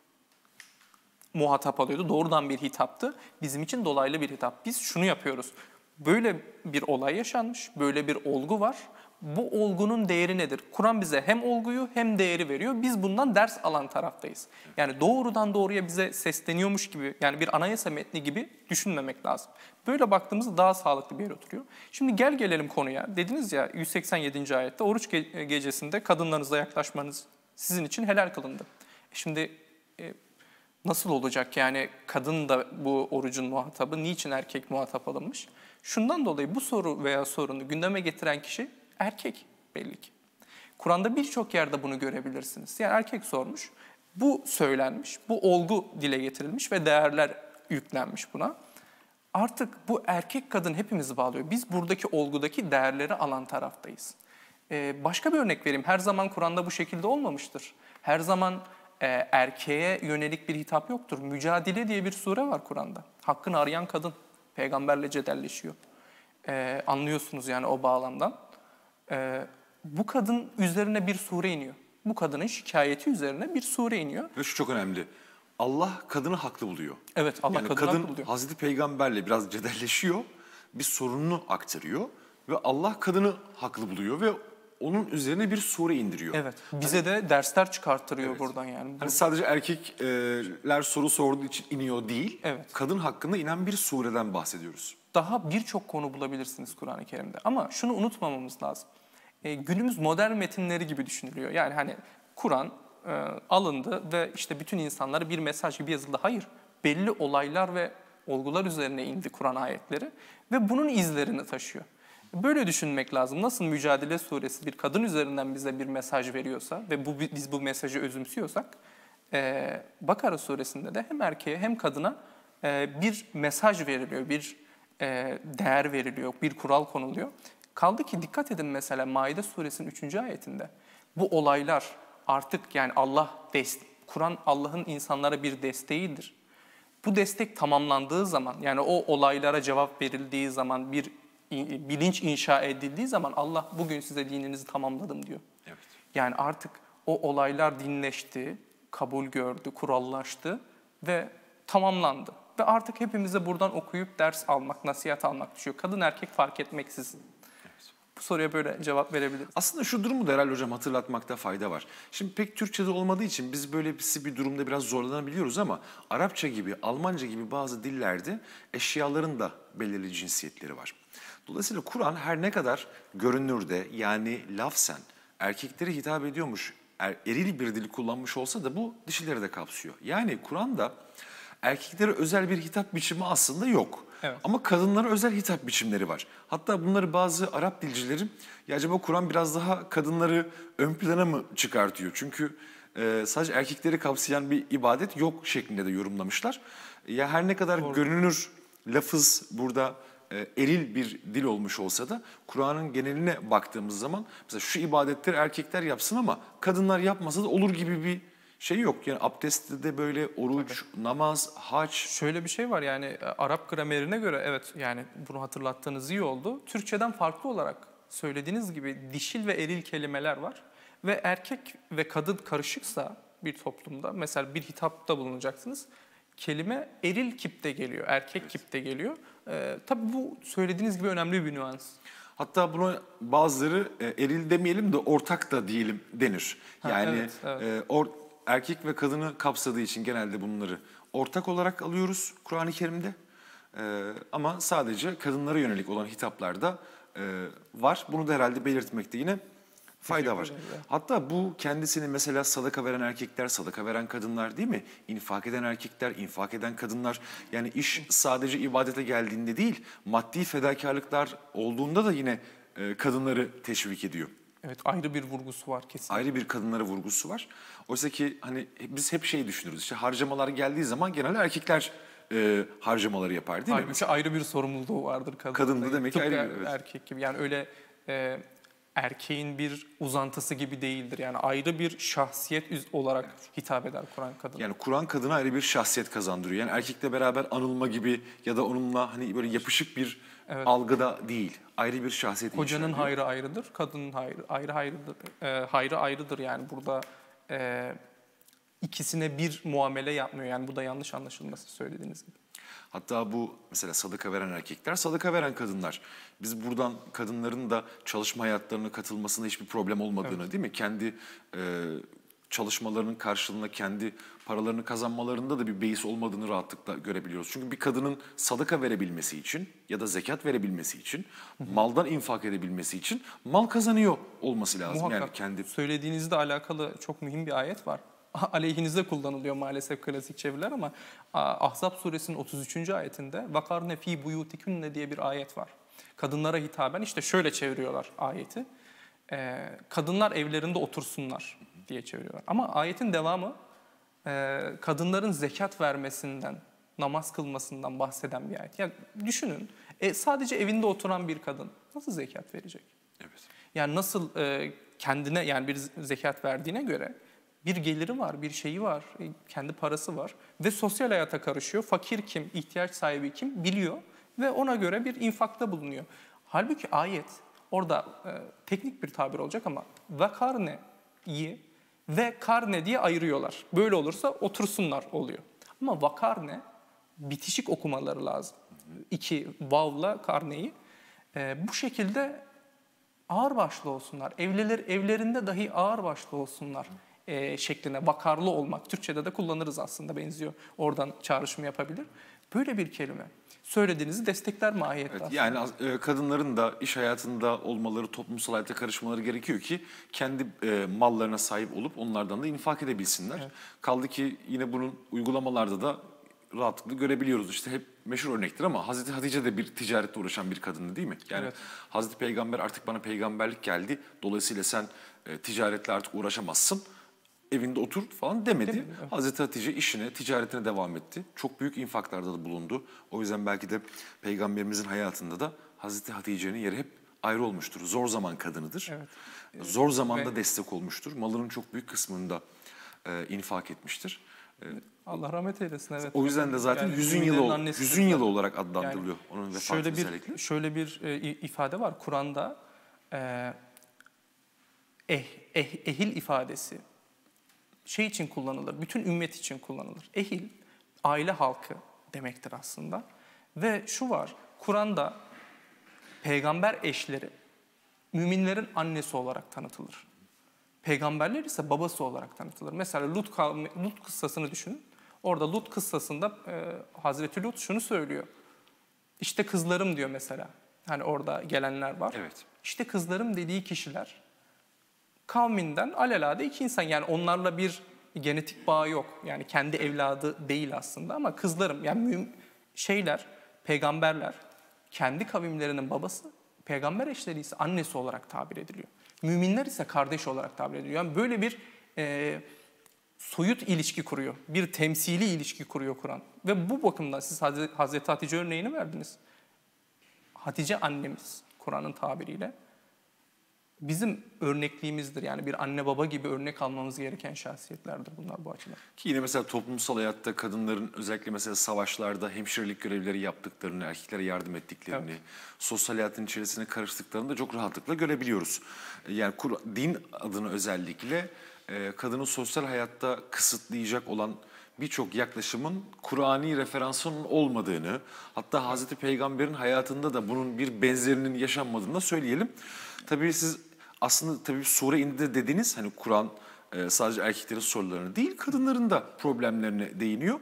muhatap alıyordu. Doğrudan bir hitaptı. Bizim için dolaylı bir hitap. Biz şunu yapıyoruz. Böyle bir olay yaşanmış, böyle bir olgu var. Bu olgunun değeri nedir? Kur'an bize hem olguyu hem değeri veriyor. Biz bundan ders alan taraftayız. Yani doğrudan doğruya bize sesleniyormuş gibi, yani bir anayasa metni gibi düşünmemek lazım. Böyle baktığımızda daha sağlıklı bir yere oturuyor. Şimdi gel gelelim konuya. Dediniz ya yüz seksen yedinci ayette oruç ge- gecesinde kadınlarınıza yaklaşmanız sizin için helal kılındı. Şimdi e, nasıl olacak? Yani kadın da bu orucun muhatabı, niçin erkek muhatap alınmış? Şundan dolayı bu soru veya sorunu gündeme getiren kişi erkek belli ki. Kur'an'da birçok yerde bunu görebilirsiniz. Yani erkek sormuş, bu söylenmiş, bu olgu dile getirilmiş ve değerler yüklenmiş buna. Artık bu erkek kadın hepimizi bağlıyor. Biz buradaki olgudaki değerleri alan taraftayız. Ee, başka bir örnek vereyim. Her zaman Kur'an'da bu şekilde olmamıştır. Her zaman e, erkeğe yönelik bir hitap yoktur. Mücadele diye bir sure var Kur'an'da. Hakkını arayan kadın peygamberle cedelleşiyor. Ee, anlıyorsunuz yani o bağlamdan. Ee, bu kadın üzerine bir sure iniyor. Bu kadının şikayeti üzerine bir sure iniyor. Ve şu çok önemli. Allah kadını haklı buluyor. Evet, Allah yani kadını kadın haklı buluyor. Hazreti Peygamberle biraz cedelleşiyor, bir sorununu aktarıyor ve Allah kadını haklı buluyor ve onun üzerine bir sure indiriyor. Evet, bize hani, de dersler çıkarttırıyor evet. buradan yani. Hani sadece erkekler soru sorduğu için iniyor değil, evet. kadın hakkında inen bir sureden bahsediyoruz. Daha birçok konu bulabilirsiniz Kur'an-ı Kerim'de ama şunu unutmamamız lazım. E, günümüz modern metinleri gibi düşünülüyor. Yani hani Kur'an e, alındı ve işte bütün insanlara bir mesaj gibi yazıldı. Hayır, belli olaylar ve olgular üzerine indi Kur'an ayetleri ve bunun izlerini taşıyor. Böyle düşünmek lazım. Nasıl Mücadele Suresi bir kadın üzerinden bize bir mesaj veriyorsa ve bu biz bu mesajı özümsüyorsak, e, Bakara Suresinde de hem erkeğe hem kadına e, bir mesaj veriliyor, bir e, değer veriliyor, bir kural konuluyor. Kaldı ki dikkat edin mesela Maide suresinin üçüncü ayetinde bu olaylar artık yani Allah dest, Kur'an Allah'ın insanlara bir desteğidir. Bu destek tamamlandığı zaman yani o olaylara cevap verildiği zaman bir bilinç inşa edildiği zaman Allah bugün size dininizi tamamladım diyor. Evet. Yani artık o olaylar dinleşti, kabul gördü, kurallaştı ve tamamlandı. Ve artık hepimize buradan okuyup ders almak, nasihat almak düşüyor. Kadın erkek fark etmeksizin. Bu soruya böyle cevap verebiliriz. Aslında şu durumu da herhalde hocam hatırlatmakta fayda var. Şimdi pek Türkçe'de olmadığı için biz böyle bir durumda biraz zorlanabiliyoruz ama Arapça gibi, Almanca gibi bazı dillerde eşyaların da belirli cinsiyetleri var. Dolayısıyla Kur'an her ne kadar görünürde yani lafzen erkeklere hitap ediyormuş, er, eril bir dil kullanmış olsa da bu dişileri de kapsıyor. Yani Kur'an'da erkeklere özel bir hitap biçimi aslında yok. Evet. Ama kadınlara özel hitap biçimleri var. Hatta bunları bazı Arap dilcileri ya acaba Kur'an biraz daha kadınları ön plana mı çıkartıyor? Çünkü e, sadece erkekleri kapsayan bir ibadet yok şeklinde de yorumlamışlar. Ya her ne kadar Doğru. görünür lafız burada e, eril bir dil olmuş olsa da Kur'an'ın geneline baktığımız zaman mesela şu ibadetleri erkekler yapsın ama kadınlar yapmasa da olur gibi bir şey yok. Yani abdestte de böyle oruç, Tabii. namaz, hac. Şöyle bir şey var yani e, Arap gramerine göre evet yani bunu hatırlattığınız iyi oldu. Türkçeden farklı olarak söylediğiniz gibi dişil ve eril kelimeler var. Ve erkek ve kadın karışıksa bir toplumda mesela bir hitapta bulunacaksınız. Kelime eril kipte geliyor, erkek evet. kipte geliyor. Ee, tabii bu söylediğiniz gibi önemli bir nüans. Hatta buna bazıları e, eril demeyelim de ortak da diyelim denir. Yani ha, evet, evet. E, or, erkek ve kadını kapsadığı için genelde bunları ortak olarak alıyoruz Kur'an-ı Kerim'de. E, ama sadece kadınlara yönelik olan hitaplarda e, var. Bunu da herhalde belirtmekte yine fayda var. Hatta bu kendisini mesela sadaka veren erkekler, sadaka veren kadınlar değil mi? İnfak eden erkekler, infak eden kadınlar. Yani iş sadece ibadete geldiğinde değil, maddi fedakarlıklar olduğunda da yine e, kadınları teşvik ediyor. Evet, ayrı bir vurgusu var kesinlikle. Ayrı bir kadınlara vurgusu var. Oysa ki hani biz hep şey düşünürüz. İşte harcamalar geldiği zaman genelde erkekler e, harcamaları yapar değil mi? Halbuki ayrı bir sorumluluğu vardır kadın. Kadın da demek ki ayrı bir, evet. Erkek gibi yani öyle e, erkeğin bir uzantısı gibi değildir. Yani ayrı bir şahsiyet olarak evet. hitap eder Kur'an kadına. Yani Kur'an kadına ayrı bir şahsiyet kazandırıyor. Yani erkekle beraber anılma gibi ya da onunla hani böyle yapışık bir evet. algıda değil. Ayrı bir şahsiyet. Kocanın hayrı ayrıdır, kadının hayrı ayrı hayrıdır. E, hayrı ayrıdır yani burada e, ikisine bir muamele yapmıyor. Yani bu da yanlış anlaşılması söylediğiniz gibi. Hatta bu mesela sadaka veren erkekler, sadaka veren kadınlar. Biz buradan kadınların da çalışma hayatlarına katılmasında hiçbir problem olmadığını evet. değil mi? Kendi e, çalışmalarının karşılığında kendi paralarını kazanmalarında da bir beis olmadığını rahatlıkla görebiliyoruz. Çünkü bir kadının sadaka verebilmesi için ya da zekat verebilmesi için, hı hı. maldan infak edebilmesi için mal kazanıyor olması lazım. Muhakkak. Yani kendi Söylediğinizle alakalı çok mühim bir ayet var. Aleyhinizde kullanılıyor maalesef klasik çeviriler ama Ahzab suresinin otuz üçüncü ayetinde vakarne fi buyutikunne diye bir ayet var. Kadınlara hitaben işte şöyle çeviriyorlar ayeti. Ee, kadınlar evlerinde otursunlar diye çeviriyorlar. Ama ayetin devamı e, kadınların zekat vermesinden, namaz kılmasından bahseden bir ayet. Yani düşünün e, sadece evinde oturan bir kadın nasıl zekat verecek? Evet. Yani nasıl e, kendine yani bir zekat verdiğine göre bir geliri var, bir şeyi var, kendi parası var ve sosyal hayata karışıyor. Fakir kim, ihtiyaç sahibi kim biliyor ve ona göre bir infakta bulunuyor. Halbuki ayet orada e, teknik bir tabir olacak ama ve karne'yi ve karne diye ayırıyorlar. Böyle olursa otursunlar oluyor. Ama vakarne bitişik okumaları lazım. İki vavla karneyi. E, bu şekilde ağırbaşlı olsunlar. Evliler, evlerinde dahi ağırbaşlı olsunlar. E, şekline vakarlı olmak. Türkçe'de de kullanırız aslında benziyor. Oradan çağrışım yapabilir. Böyle bir kelime. Söylediğinizi destekler mahiyette. Evet, yani e, kadınların da iş hayatında olmaları, toplumsal hayata karışmaları gerekiyor ki kendi e, mallarına sahip olup onlardan da infak edebilsinler. Evet. Kaldı ki yine bunun uygulamalarda da rahatlıkla görebiliyoruz. İşte hep meşhur örnektir ama Hazreti Hatice de bir ticaretle uğraşan bir kadındı değil mi? Yani evet. Hazreti Peygamber artık bana peygamberlik geldi. Dolayısıyla sen e, ticaretle artık uğraşamazsın. evinde otur falan demedi. Demedi, evet. Hazreti Hatice işine, ticaretine devam etti. Çok büyük infaklarda da bulundu. O yüzden belki de Peygamberimizin hayatında da Hazreti Hatice'nin yeri hep ayrı olmuştur. Zor zaman kadınıdır. Evet. Zor zamanda Ve- destek olmuştur. Malının çok büyük kısmını da e, infak etmiştir. E, Allah rahmet eylesin, evet. o yüzden de zaten Yani yüzün müminlerin yılı, ol- annesi yüzün de- yılı olarak adlandırılıyor. Yani Onun vefatı şöyle bir özellikle. şöyle bir e, i- ifade var Kur'an'da, e, eh, eh, ehil ifadesi şey için kullanılır, bütün ümmet için kullanılır. Ehil, aile halkı demektir aslında. Ve şu var, Kur'an'da peygamber eşleri müminlerin annesi olarak tanıtılır. Peygamberler ise babası olarak tanıtılır. Mesela Lut, kavmi, Lut kıssasını düşünün. Orada Lut kıssasında e, Hazreti Lut şunu söylüyor. İşte kızlarım diyor mesela. Hani orada gelenler var. Evet. İşte kızlarım dediği kişiler kavminden alelade iki insan. Yani onlarla bir genetik bağ yok. Yani kendi evladı değil aslında ama kızlarım. Yani mühim şeyler, peygamberler kendi kavimlerinin babası, peygamber eşleri ise annesi olarak tabir ediliyor. Müminler ise kardeş olarak tabir ediliyor. Yani böyle bir e, soyut ilişki kuruyor. Bir temsili ilişki kuruyor Kur'an. Ve bu bakımdan siz Hazreti, Hazreti Hatice örneğini verdiniz. Hatice annemiz Kur'an'ın tabiriyle bizim örnekliğimizdir. Yani bir anne baba gibi örnek almamız gereken şahsiyetlerdir bunlar bu açıdan. Ki yine mesela toplumsal hayatta kadınların özellikle mesela savaşlarda hemşirelik görevleri yaptıklarını, erkeklere yardım ettiklerini, Evet. sosyal hayatın içerisine karıştıklarını da çok rahatlıkla görebiliyoruz. Yani Kur- din adına özellikle e, kadının sosyal hayatta kısıtlayacak olan birçok yaklaşımın Kur'ani referansının olmadığını, hatta Hazreti Peygamber'in hayatında da bunun bir benzerinin yaşanmadığını da söyleyelim. Tabii siz aslında tabii sure indi de dediniz hani Kur'an e, sadece erkeklerin sorularını değil kadınların da problemlerine değiniyor.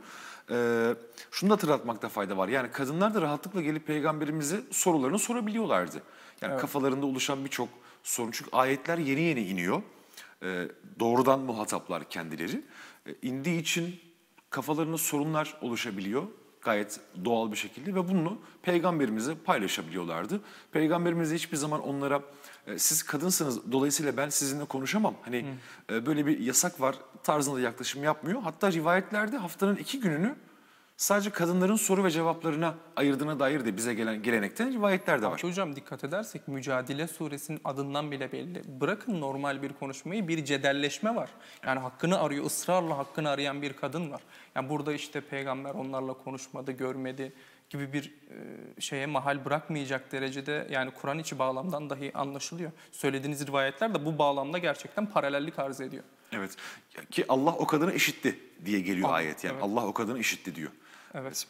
E, şunu da hatırlatmakta fayda var. Yani kadınlar da rahatlıkla gelip peygamberimize sorularını sorabiliyorlardı. Yani Evet. kafalarında oluşan birçok sorun. Çünkü ayetler yeni yeni iniyor. E, doğrudan muhataplar kendileri. E, indiği için kafalarında sorunlar oluşabiliyor. Gayet doğal bir şekilde ve bunu peygamberimize paylaşabiliyorlardı. Peygamberimiz de hiçbir zaman onlara e, siz kadınsınız dolayısıyla ben sizinle konuşamam. Hani e, böyle bir yasak var tarzında yaklaşım yapmıyor. Hatta rivayetlerde haftanın iki gününü sadece kadınların soru ve cevaplarına ayırdığına dair de bize gelen gelenekten rivayetler de var. Bak hocam dikkat edersek Mücadele Suresinin adından bile belli. Bırakın normal bir konuşmayı, bir cedelleşme var. Yani hakkını arıyor, ısrarla hakkını arayan bir kadın var. Yani burada işte peygamber onlarla konuşmadı, görmedi gibi bir e, şeye mahal bırakmayacak derecede yani Kur'an içi bağlamdan dahi anlaşılıyor. Söylediğiniz rivayetler de bu bağlamda gerçekten paralellik arz ediyor. Evet ki Allah o kadını eşitti diye geliyor Allah, ayet yani evet. Allah o kadını eşitti diyor. Evet.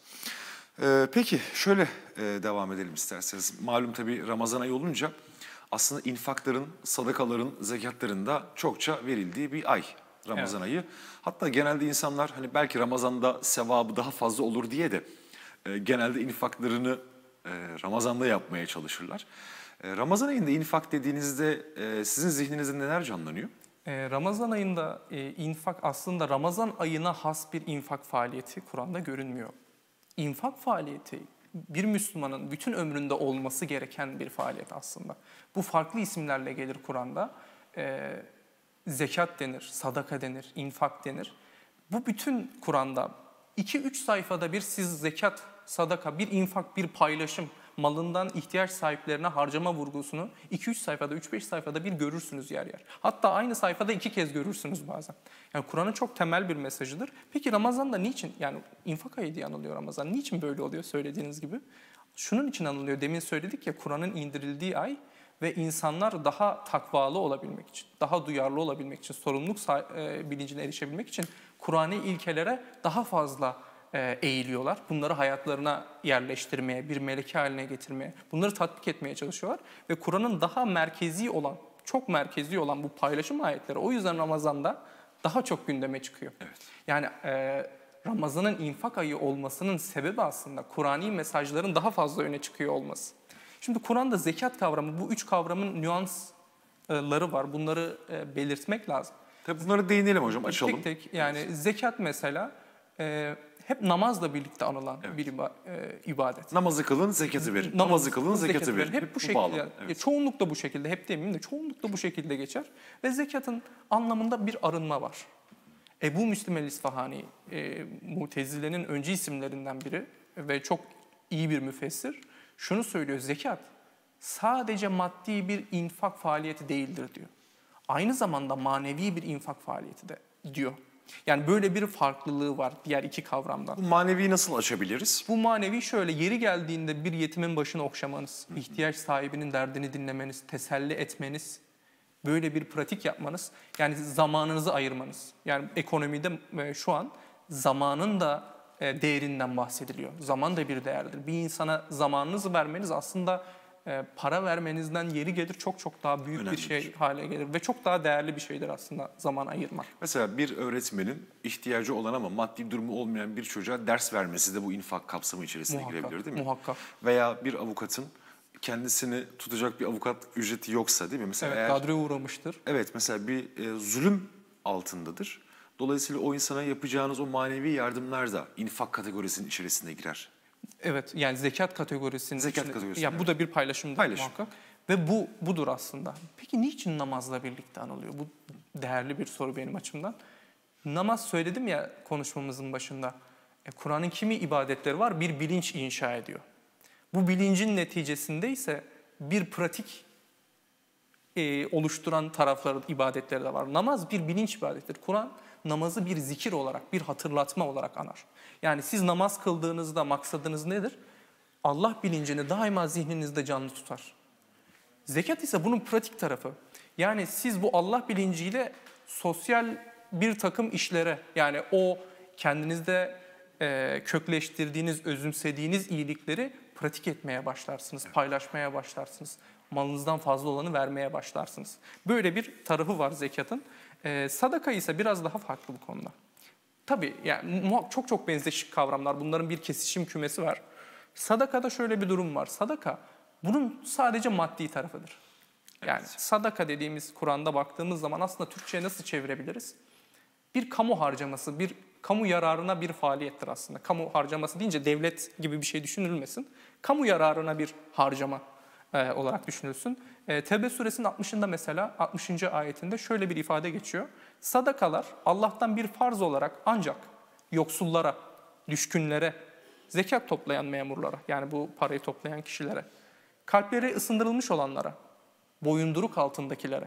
Ee, peki şöyle e, devam edelim isterseniz. Malum tabii Ramazan ayı olunca aslında infakların, sadakaların, zekatların da çokça verildiği bir ay Ramazan Evet. ayı. Hatta genelde insanlar hani belki Ramazan'da sevabı daha fazla olur diye de e, genelde infaklarını e, Ramazan'da yapmaya çalışırlar. E, Ramazan ayında infak dediğinizde e, sizin zihninizde neler canlanıyor? Ee, Ramazan ayında e, infak aslında Ramazan ayına has bir infak faaliyeti Kur'an'da görünmüyor. İnfak faaliyeti bir Müslümanın bütün ömründe olması gereken bir faaliyet aslında. Bu farklı isimlerle gelir Kur'an'da. Ee, zekat denir, sadaka denir, infak denir. Bu bütün Kur'an'da iki üç sayfada bir siz zekat, sadaka, bir infak, bir paylaşım, malından ihtiyaç sahiplerine harcama vurgusunu iki üç sayfada, üç beş sayfada bir görürsünüz yer yer. Hatta aynı sayfada iki kez görürsünüz bazen. Yani Kur'an'ın çok temel bir mesajıdır. Peki Ramazan'da niçin, yani infak ayı diye anılıyor Ramazan, niçin böyle oluyor söylediğiniz gibi? Şunun için anılıyor, demin söyledik ya Kur'an'ın indirildiği ay ve insanlar daha takvalı olabilmek için, daha duyarlı olabilmek için, sorumluluk e, bilincine erişebilmek için Kur'an'ı ilkelere daha fazla e, eğiliyorlar. Bunları hayatlarına yerleştirmeye, bir meleke haline getirmeye, bunları tatbik etmeye çalışıyorlar. Ve Kur'an'ın daha merkezi olan, çok merkezi olan bu paylaşım ayetleri o yüzden Ramazan'da daha çok gündeme çıkıyor. Evet. Yani e, Ramazan'ın infak ayı olmasının sebebi aslında Kur'ani mesajların daha fazla öne çıkıyor olması. Şimdi Kur'an'da zekat kavramı, bu üç kavramın nüansları var. Bunları e, belirtmek lazım. Tabii bunları değinelim hocam, açalım. Tek tek yani zekat mesela e, hep namazla birlikte anılan Evet. bir iba, e, ibadet. Namazı kılın, zekatı verin. Namazı kılın, zekatı verin. Hep bu şekilde. bağlamda, evet. e, Çoğunlukla bu şekilde, hep demeyeyim de çoğunlukla bu şekilde geçer. Ve zekatın anlamında bir arınma var. Ebu Müslim el-İsfahani, e, Mutezile'nin öncü isimlerinden biri ve çok iyi bir müfessir. Şunu söylüyor, zekat sadece maddi bir infak faaliyeti değildir diyor. Aynı zamanda manevi bir infak faaliyeti de diyor. Yani böyle bir farklılığı var diğer iki kavramdan. Bu maneviyi nasıl aşabiliriz? Bu manevi şöyle, yeri geldiğinde bir yetimin başını okşamanız, ihtiyaç sahibinin derdini dinlemeniz, teselli etmeniz, böyle bir pratik yapmanız, yani zamanınızı ayırmanız. Yani ekonomide e, şu an zamanın da e, değerinden bahsediliyor. Zaman da bir değerdir. Bir insana zamanınızı vermeniz aslında e, para vermenizden yeri gelir çok çok daha büyük Önemlidir. bir şey hale gelir. Ve çok daha değerli bir şeydir aslında zaman ayırmak. Mesela bir öğretmenin ihtiyacı olan ama maddi durumu olmayan bir çocuğa ders vermesi de bu infak kapsamı içerisine Muhakkak, girebilir değil mi? muhakkak. Veya bir avukatın kendisini tutacak bir avukat ücreti yoksa değil mi? Mesela Evet, eğer, kadroya uğramıştır. evet mesela bir e, zulüm altındadır. Dolayısıyla o insana yapacağınız o manevi yardımlar da infak kategorisinin içerisine girer. Evet, yani zekat kategorisinin Zekat içinde- kategorisinde, Ya bu da bir paylaşımdır Paylaşım. muhakkak. Ve bu budur aslında. Peki niçin namazla birlikte anılıyor? Bu değerli bir soru benim açımdan. Namaz söyledim ya konuşmamızın başında. E, Kur'an'ın kimi ibadetleri var? Bir bilinç inşa ediyor. Bu bilincin neticesinde ise bir pratik e, oluşturan tarafları, ibadetleri de var. Namaz bir bilinç ibadetidir. Kur'an namazı bir zikir olarak, bir hatırlatma olarak anar. Yani siz namaz kıldığınızda maksadınız nedir? Allah bilincini daima zihninizde canlı tutar. Zekat ise bunun pratik tarafı. Yani siz bu Allah bilinciyle sosyal bir takım işlere, yani o kendinizde e, kökleştirdiğiniz, özümsediğiniz iyilikleri pratik etmeye başlarsınız, paylaşmaya başlarsınız. Malınızdan fazla olanı vermeye başlarsınız. Böyle bir tarafı var zekatın. E, sadaka ise biraz daha farklı bu konuda. Tabii yani çok çok benzeşik kavramlar. Bunların bir kesişim kümesi var. Sadakada şöyle bir durum var. Sadaka bunun sadece maddi tarafıdır. Yani Evet. sadaka dediğimiz Kur'an'da baktığımız zaman aslında Türkçe'ye nasıl çevirebiliriz? Bir kamu harcaması, bir kamu yararına bir faaliyettir aslında. Kamu harcaması deyince devlet gibi bir şey düşünülmesin. Kamu yararına bir harcama e, olarak düşünülsün. E, Tevbe suresinin altmışında mesela altmışıncı ayetinde şöyle bir ifade geçiyor. Sadakalar Allah'tan bir farz olarak ancak yoksullara, düşkünlere, zekat toplayan memurlara, yani bu parayı toplayan kişilere, kalpleri ısındırılmış olanlara, boyunduruk altındakilere,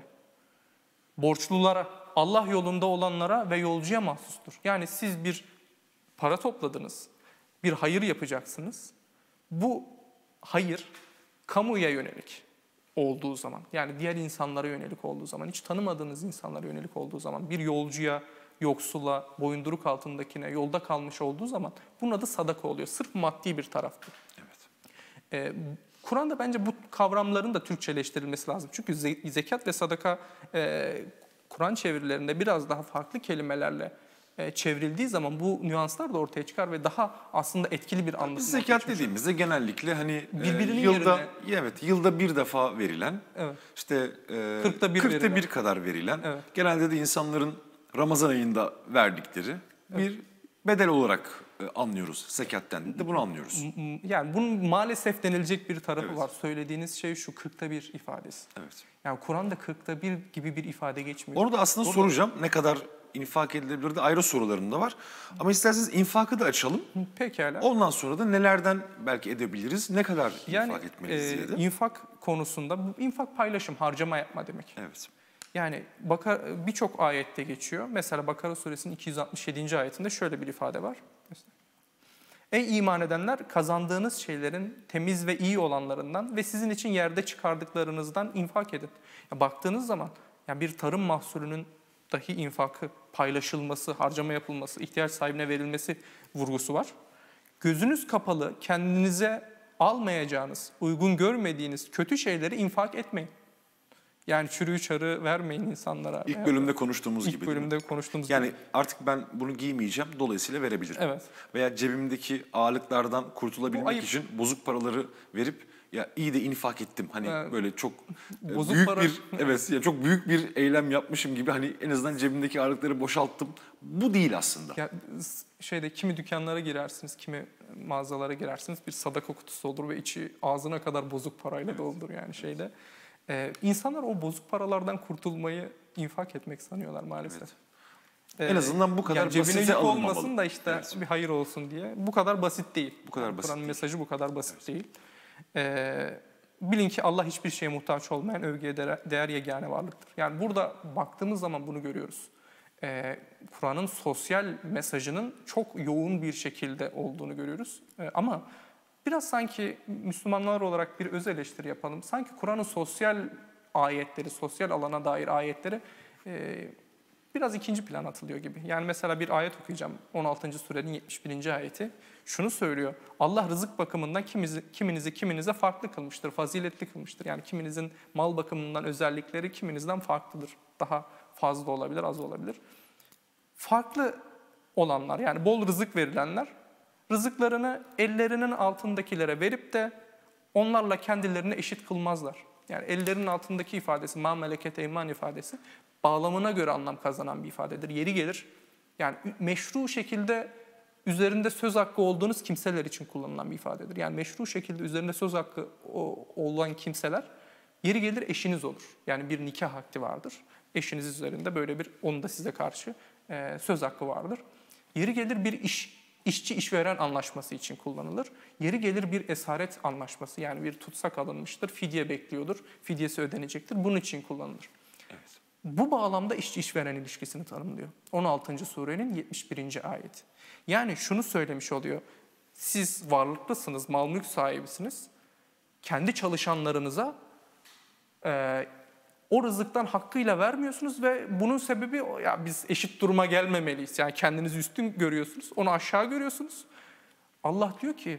borçlulara, Allah yolunda olanlara ve yolcuya mahsustur. Yani siz bir para topladınız, bir hayır yapacaksınız. Bu hayır kamuya yönelik olduğu zaman, yani diğer insanlara yönelik olduğu zaman, hiç tanımadığınız insanlara yönelik olduğu zaman, bir yolcuya, yoksula, boyunduruk altındakine, yolda kalmış olduğu zaman bunun adı sadaka oluyor. Sırf maddi bir taraftır. Evet. Ee, Kur'an'da bence bu kavramların da Türkçeleştirilmesi lazım. Çünkü ze- zekat ve sadaka e, Kur'an çevirilerinde biraz daha farklı kelimelerle e, çevrildiği zaman bu nüanslar da ortaya çıkar ve daha aslında etkili bir anlatım. Biz ortaya zekat çıkmış. dediğimizde genellikle hani e, Birbirinin yılda yerine- evet yılda bir defa verilen, Evet. işte e, Kırkta bir kırkta verilen. bir kadar verilen, Evet. genelde de insanların Ramazan ayında verdikleri bir bedel olarak e, anlıyoruz. Zekatten de bunu anlıyoruz. M- Yani bunun maalesef denilecek bir tarafı Evet. var. Söylediğiniz şey şu, kırkta bir ifadesi. Evet. Yani Kur'an'da kırkta bir gibi bir ifade geçmiyor. Onu da aslında soracağım. Ne kadar infak edilebilir de ayrı sorularım da var. Ama isterseniz infakı da açalım. Pekala. Ondan sonra da nelerden belki edebiliriz, ne kadar Yani infak etmeliyiz e, diye de. infak konusunda, bu infak paylaşım, harcama yapma demek. Evet. Yani Bakara- birçok ayette geçiyor. Mesela Bakara suresinin iki yüz altmış yedinci ayetinde şöyle bir ifade var. Ey iman edenler, kazandığınız şeylerin temiz ve iyi olanlarından ve sizin için yerde çıkardıklarınızdan infak edin. Ya baktığınız zaman ya bir tarım mahsulünün dahi infakı, paylaşılması, harcama yapılması, ihtiyaç sahibine verilmesi vurgusu var. Gözünüz kapalı, kendinize almayacağınız, uygun görmediğiniz kötü şeyleri infak etmeyin. Yani çürüğü çarı vermeyin insanlara. İlk bölümde konuştuğumuz İlk gibi değil mi? bölümde konuştuğumuz Yani gibi. artık ben bunu giymeyeceğim, dolayısıyla verebilirim. Evet. Veya cebimdeki ağırlıklardan kurtulabilmek Bu ayıp. için bozuk paraları verip ya iyi de infak ettim. Hani Evet. böyle çok e, Bozuk büyük para- bir evet ya çok büyük bir eylem yapmışım gibi hani en azından cebimdeki ağırlıkları boşalttım. Bu değil aslında. Ya şeyde kimi dükkanlara girersiniz, kimi mağazalara girersiniz, bir sadaka kutusu olur ve içi ağzına kadar bozuk parayla doludur yani şeyde. Ee, insanlar o bozuk paralardan kurtulmayı infak etmek sanıyorlar maalesef. Evet. En azından bu kadar yani cebine basite yük alınmamalı. olmasın da işte Evet. bir hayır olsun diye. Bu kadar basit değil. Bu kadar Yani basit Kur'an'ın değil. mesajı bu kadar basit değil. Ee, bilin ki Allah hiçbir şeye muhtaç olmayan, övgüye değer, değer yegane varlıktır. Yani burada baktığımız zaman bunu görüyoruz. Ee, Kur'an'ın sosyal mesajının çok yoğun bir şekilde olduğunu görüyoruz. Ee, ama biraz sanki Müslümanlar olarak bir öz eleştiri yapalım. Sanki Kur'an'ın sosyal ayetleri, sosyal alana dair ayetleri e, biraz ikinci plan atılıyor gibi. Yani mesela bir ayet okuyacağım. on altıncı surenin yetmiş birinci ayeti. Şunu söylüyor. Allah rızık bakımından kiminizi, kiminizi kiminize farklı kılmıştır, faziletli kılmıştır. Yani kiminizin mal bakımından özellikleri kiminizden farklıdır. Daha fazla olabilir, az olabilir. Farklı olanlar, yani bol rızık verilenler, rızıklarını ellerinin altındakilere verip de onlarla kendilerini eşit kılmazlar. Yani ellerinin altındaki ifadesi, ma meleket eyman ifadesi, bağlamına göre anlam kazanan bir ifadedir. Yeri gelir, yani meşru şekilde üzerinde söz hakkı olduğunuz kimseler için kullanılan bir ifadedir. Yani meşru şekilde üzerinde söz hakkı olan kimseler, yeri gelir eşiniz olur. Yani bir nikah akdi vardır. Eşiniz üzerinde böyle bir, onun da size karşı e, söz hakkı vardır. Yeri gelir bir iş, işçi işveren anlaşması için kullanılır. Yeri gelir bir esaret anlaşması, yani bir tutsak alınmıştır, fidye bekliyordur, fidyesi ödenecektir. Bunun için kullanılır. Evet. Bu bağlamda işçi işveren ilişkisini tanımlıyor. on altıncı surenin yetmiş birinci ayeti. Yani şunu söylemiş oluyor. Siz varlıklısınız, mal mülk sahibisiniz. Kendi çalışanlarınıza e, o rızıktan hakkıyla vermiyorsunuz ve bunun sebebi ya biz eşit duruma gelmemeliyiz. Yani kendinizi üstün görüyorsunuz, onu aşağı görüyorsunuz. Allah diyor ki,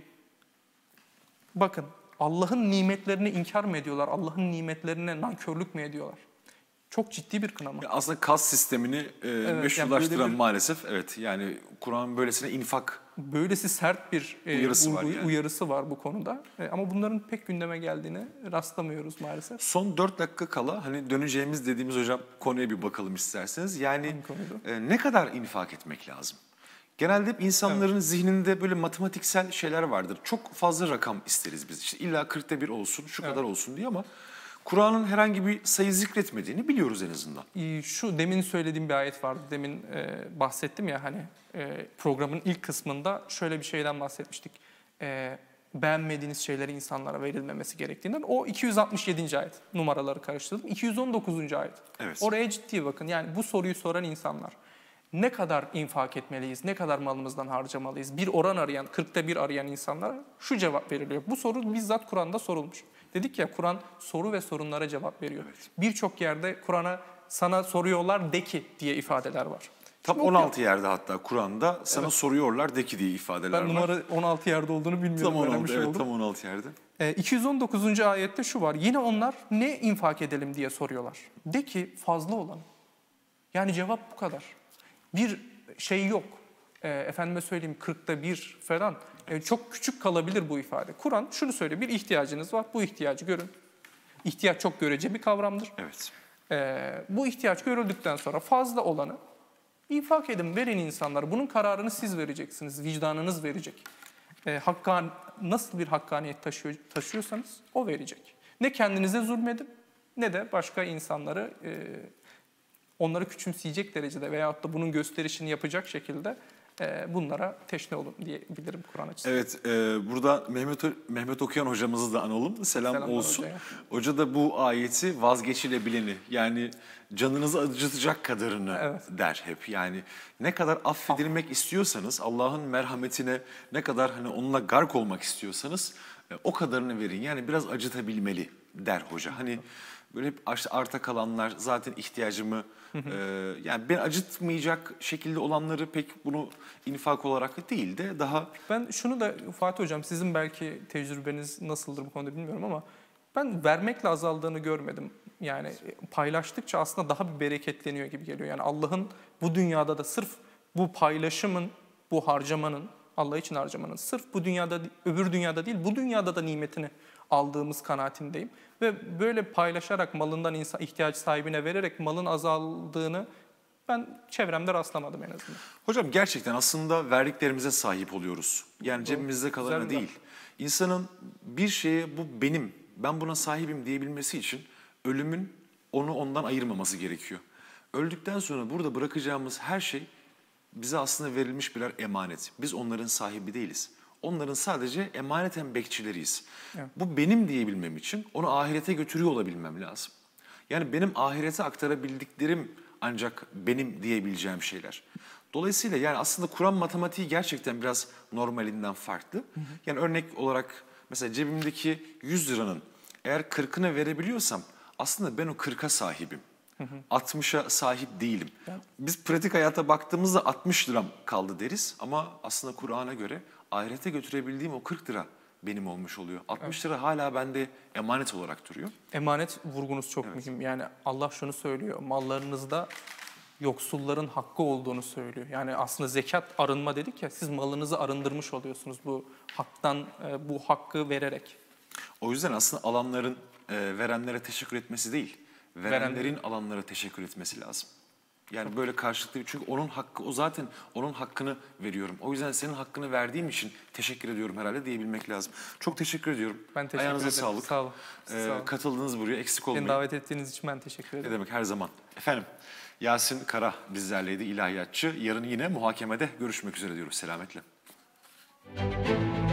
bakın Allah'ın nimetlerini inkar mı ediyorlar? Allah'ın nimetlerine nankörlük mü ediyorlar? Çok ciddi bir kınama. Ya aslında kas sistemini e, yani meşrulaştıran böyle bir- maalesef, evet, yani Kur'an böylesine infak Böylesi sert bir e, Uyarısı var vurgu- yani. uyarısı var bu konuda. E, ama bunların pek gündeme geldiğini rastlamıyoruz maalesef. Son dört dakika kala hani döneceğimiz dediğimiz hocam konuya bir bakalım isterseniz. Yani Hangi konuydu? e, ne kadar infak etmek lazım? Genelde hep insanların zihninde böyle matematiksel şeyler vardır. Çok fazla rakam isteriz biz. İşte illa kırkta bir olsun, şu kadar olsun diye, ama Kur'an'ın herhangi bir sayı zikretmediğini biliyoruz en azından. E, Şu demin söylediğim bir ayet vardı. Demin e, bahsettim ya hani e, programın ilk kısmında şöyle bir şeyden bahsetmiştik. E, beğenmediğiniz şeyleri insanlara verilmemesi gerektiğinden. O iki yüz altmış yedinci ayet. Numaraları karıştırdım. iki yüz on dokuzuncu ayet. Evet. Oraya ciddi bakın. Yani bu soruyu soran insanlar. Ne kadar infak etmeliyiz, ne kadar malımızdan harcamalıyız? Bir oran arayan, kırkta bir arayan insanlara şu cevap veriliyor. Bu soru bizzat Kur'an'da sorulmuş. Dedik ya, Kur'an soru ve sorunlara cevap veriyor. Evet. Birçok yerde Kur'an'a sana soruyorlar de ki diye ifadeler var. Tam Şimdi on okuyalım. altı yerde hatta Kur'an'da sana soruyorlar de ki diye ifadeler Ben var. numara on altı yerde olduğunu bilmiyorum. Tam on altı, öğrenmiş evet, oldum. tam on altı yerde. Ee, iki yüz on dokuzuncu ayette şu var. Yine onlar ne infak edelim diye soruyorlar. De ki fazla olan. Yani cevap bu kadar. Bir şey yok. Ee, efendime söyleyeyim kırkta bir falan. Ee, çok küçük kalabilir bu ifade. Kur'an şunu söylüyor. Bir ihtiyacınız var. Bu ihtiyacı görün. İhtiyaç çok görece bir kavramdır. Evet. Ee, bu ihtiyaç görüldükten sonra fazla olanı infak edin, verin insanlara. Bunun kararını siz vereceksiniz. Vicdanınız verecek. Ee, hakkan, nasıl bir hakkaniyet taşıyor, taşıyorsanız o verecek. Ne kendinize zulmedin ne de başka insanları e, onları küçümseyecek derecede veyahut da bunun gösterişini yapacak şekilde e, bunlara teşne olun diyebilirim Kur'an açısından. Evet, e, burada Mehmet Mehmet Okuyan hocamızı da analım. Selam Selamlar olsun. hocaya. Hoca da bu ayeti vazgeçilebileni, yani canınızı acıtacak kadarını Evet. der hep. Yani ne kadar affedilmek istiyorsanız, Allah'ın merhametine ne kadar hani onunla gark olmak istiyorsanız e, o kadarını verin. Yani biraz acıtabilmeli der hoca. Hani böyle hep arta kalanlar zaten ihtiyacımı e, yani ben acıtmayacak şekilde olanları pek bunu infak olarak değil de daha Ben şunu da Fatih Hocam, sizin belki tecrübeniz nasıldır bu konuda bilmiyorum ama ben vermekle azaldığını görmedim. Yani paylaştıkça aslında daha bir bereketleniyor gibi geliyor. Yani Allah'ın bu dünyada da sırf bu paylaşımın, bu harcamanın, Allah için harcamanın sırf bu dünyada, öbür dünyada değil, bu dünyada da nimetini aldığımız kanaatindeyim. Ve böyle paylaşarak malından insan ihtiyaç sahibine vererek malın azaldığını ben çevremde rastlamadım en azından. hocam gerçekten aslında verdiklerimize sahip oluyoruz. Yani cebimizde kalanı Güzel bir değil. İnsanın bir şeye bu benim, ben buna sahibim diyebilmesi için ölümün onu ondan ayırmaması gerekiyor. Öldükten sonra burada bırakacağımız her şey bize aslında verilmiş birer emanet. Biz onların sahibi değiliz. Onların sadece emaneten bekçileriyiz. Evet. Bu benim diyebilmem için onu ahirete götürüyor olabilmem lazım. Yani benim ahirete aktarabildiklerim ancak benim diyebileceğim şeyler. Dolayısıyla yani aslında Kur'an matematiği gerçekten biraz normalinden farklı. Hı hı. Yani örnek olarak mesela cebimdeki yüz liranın eğer kırkını verebiliyorsam aslında ben o kırka sahibim. Hı hı. altmışa sahip değilim. Evet. Biz pratik hayata baktığımızda altmış liram kaldı deriz ama aslında Kur'an'a göre ahirete götürebildiğim o kırk lira benim olmuş oluyor. altmış lira hala bende emanet olarak duruyor. Emanet vurgunuz çok Evet. mühim. Yani Allah şunu söylüyor, mallarınızda yoksulların hakkı olduğunu söylüyor. Yani aslında zekat, arınma dedik ya, siz malınızı arındırmış oluyorsunuz bu haktan, bu hakkı vererek. O yüzden aslında alanların e, verenlere teşekkür etmesi değil, verenlerin Verenlerin. alanlara teşekkür etmesi lazım. Yani böyle karşılıklı, çünkü onun hakkı, o zaten onun hakkını veriyorum. O yüzden senin hakkını verdiğim için teşekkür ediyorum herhalde diyebilmek lazım. Çok teşekkür ediyorum. Ben teşekkür Ayağınıza ederim. sağlık. Sağ olun. Ee, Sağ olun. Katıldığınız buraya eksik olmayın. Beni davet ettiğiniz için ben teşekkür Ne ederim. demek, her zaman. Efendim, Yasin Kara bizlerleydi, ilahiyatçı. Yarın yine muhakemede görüşmek üzere diyoruz. Selametle.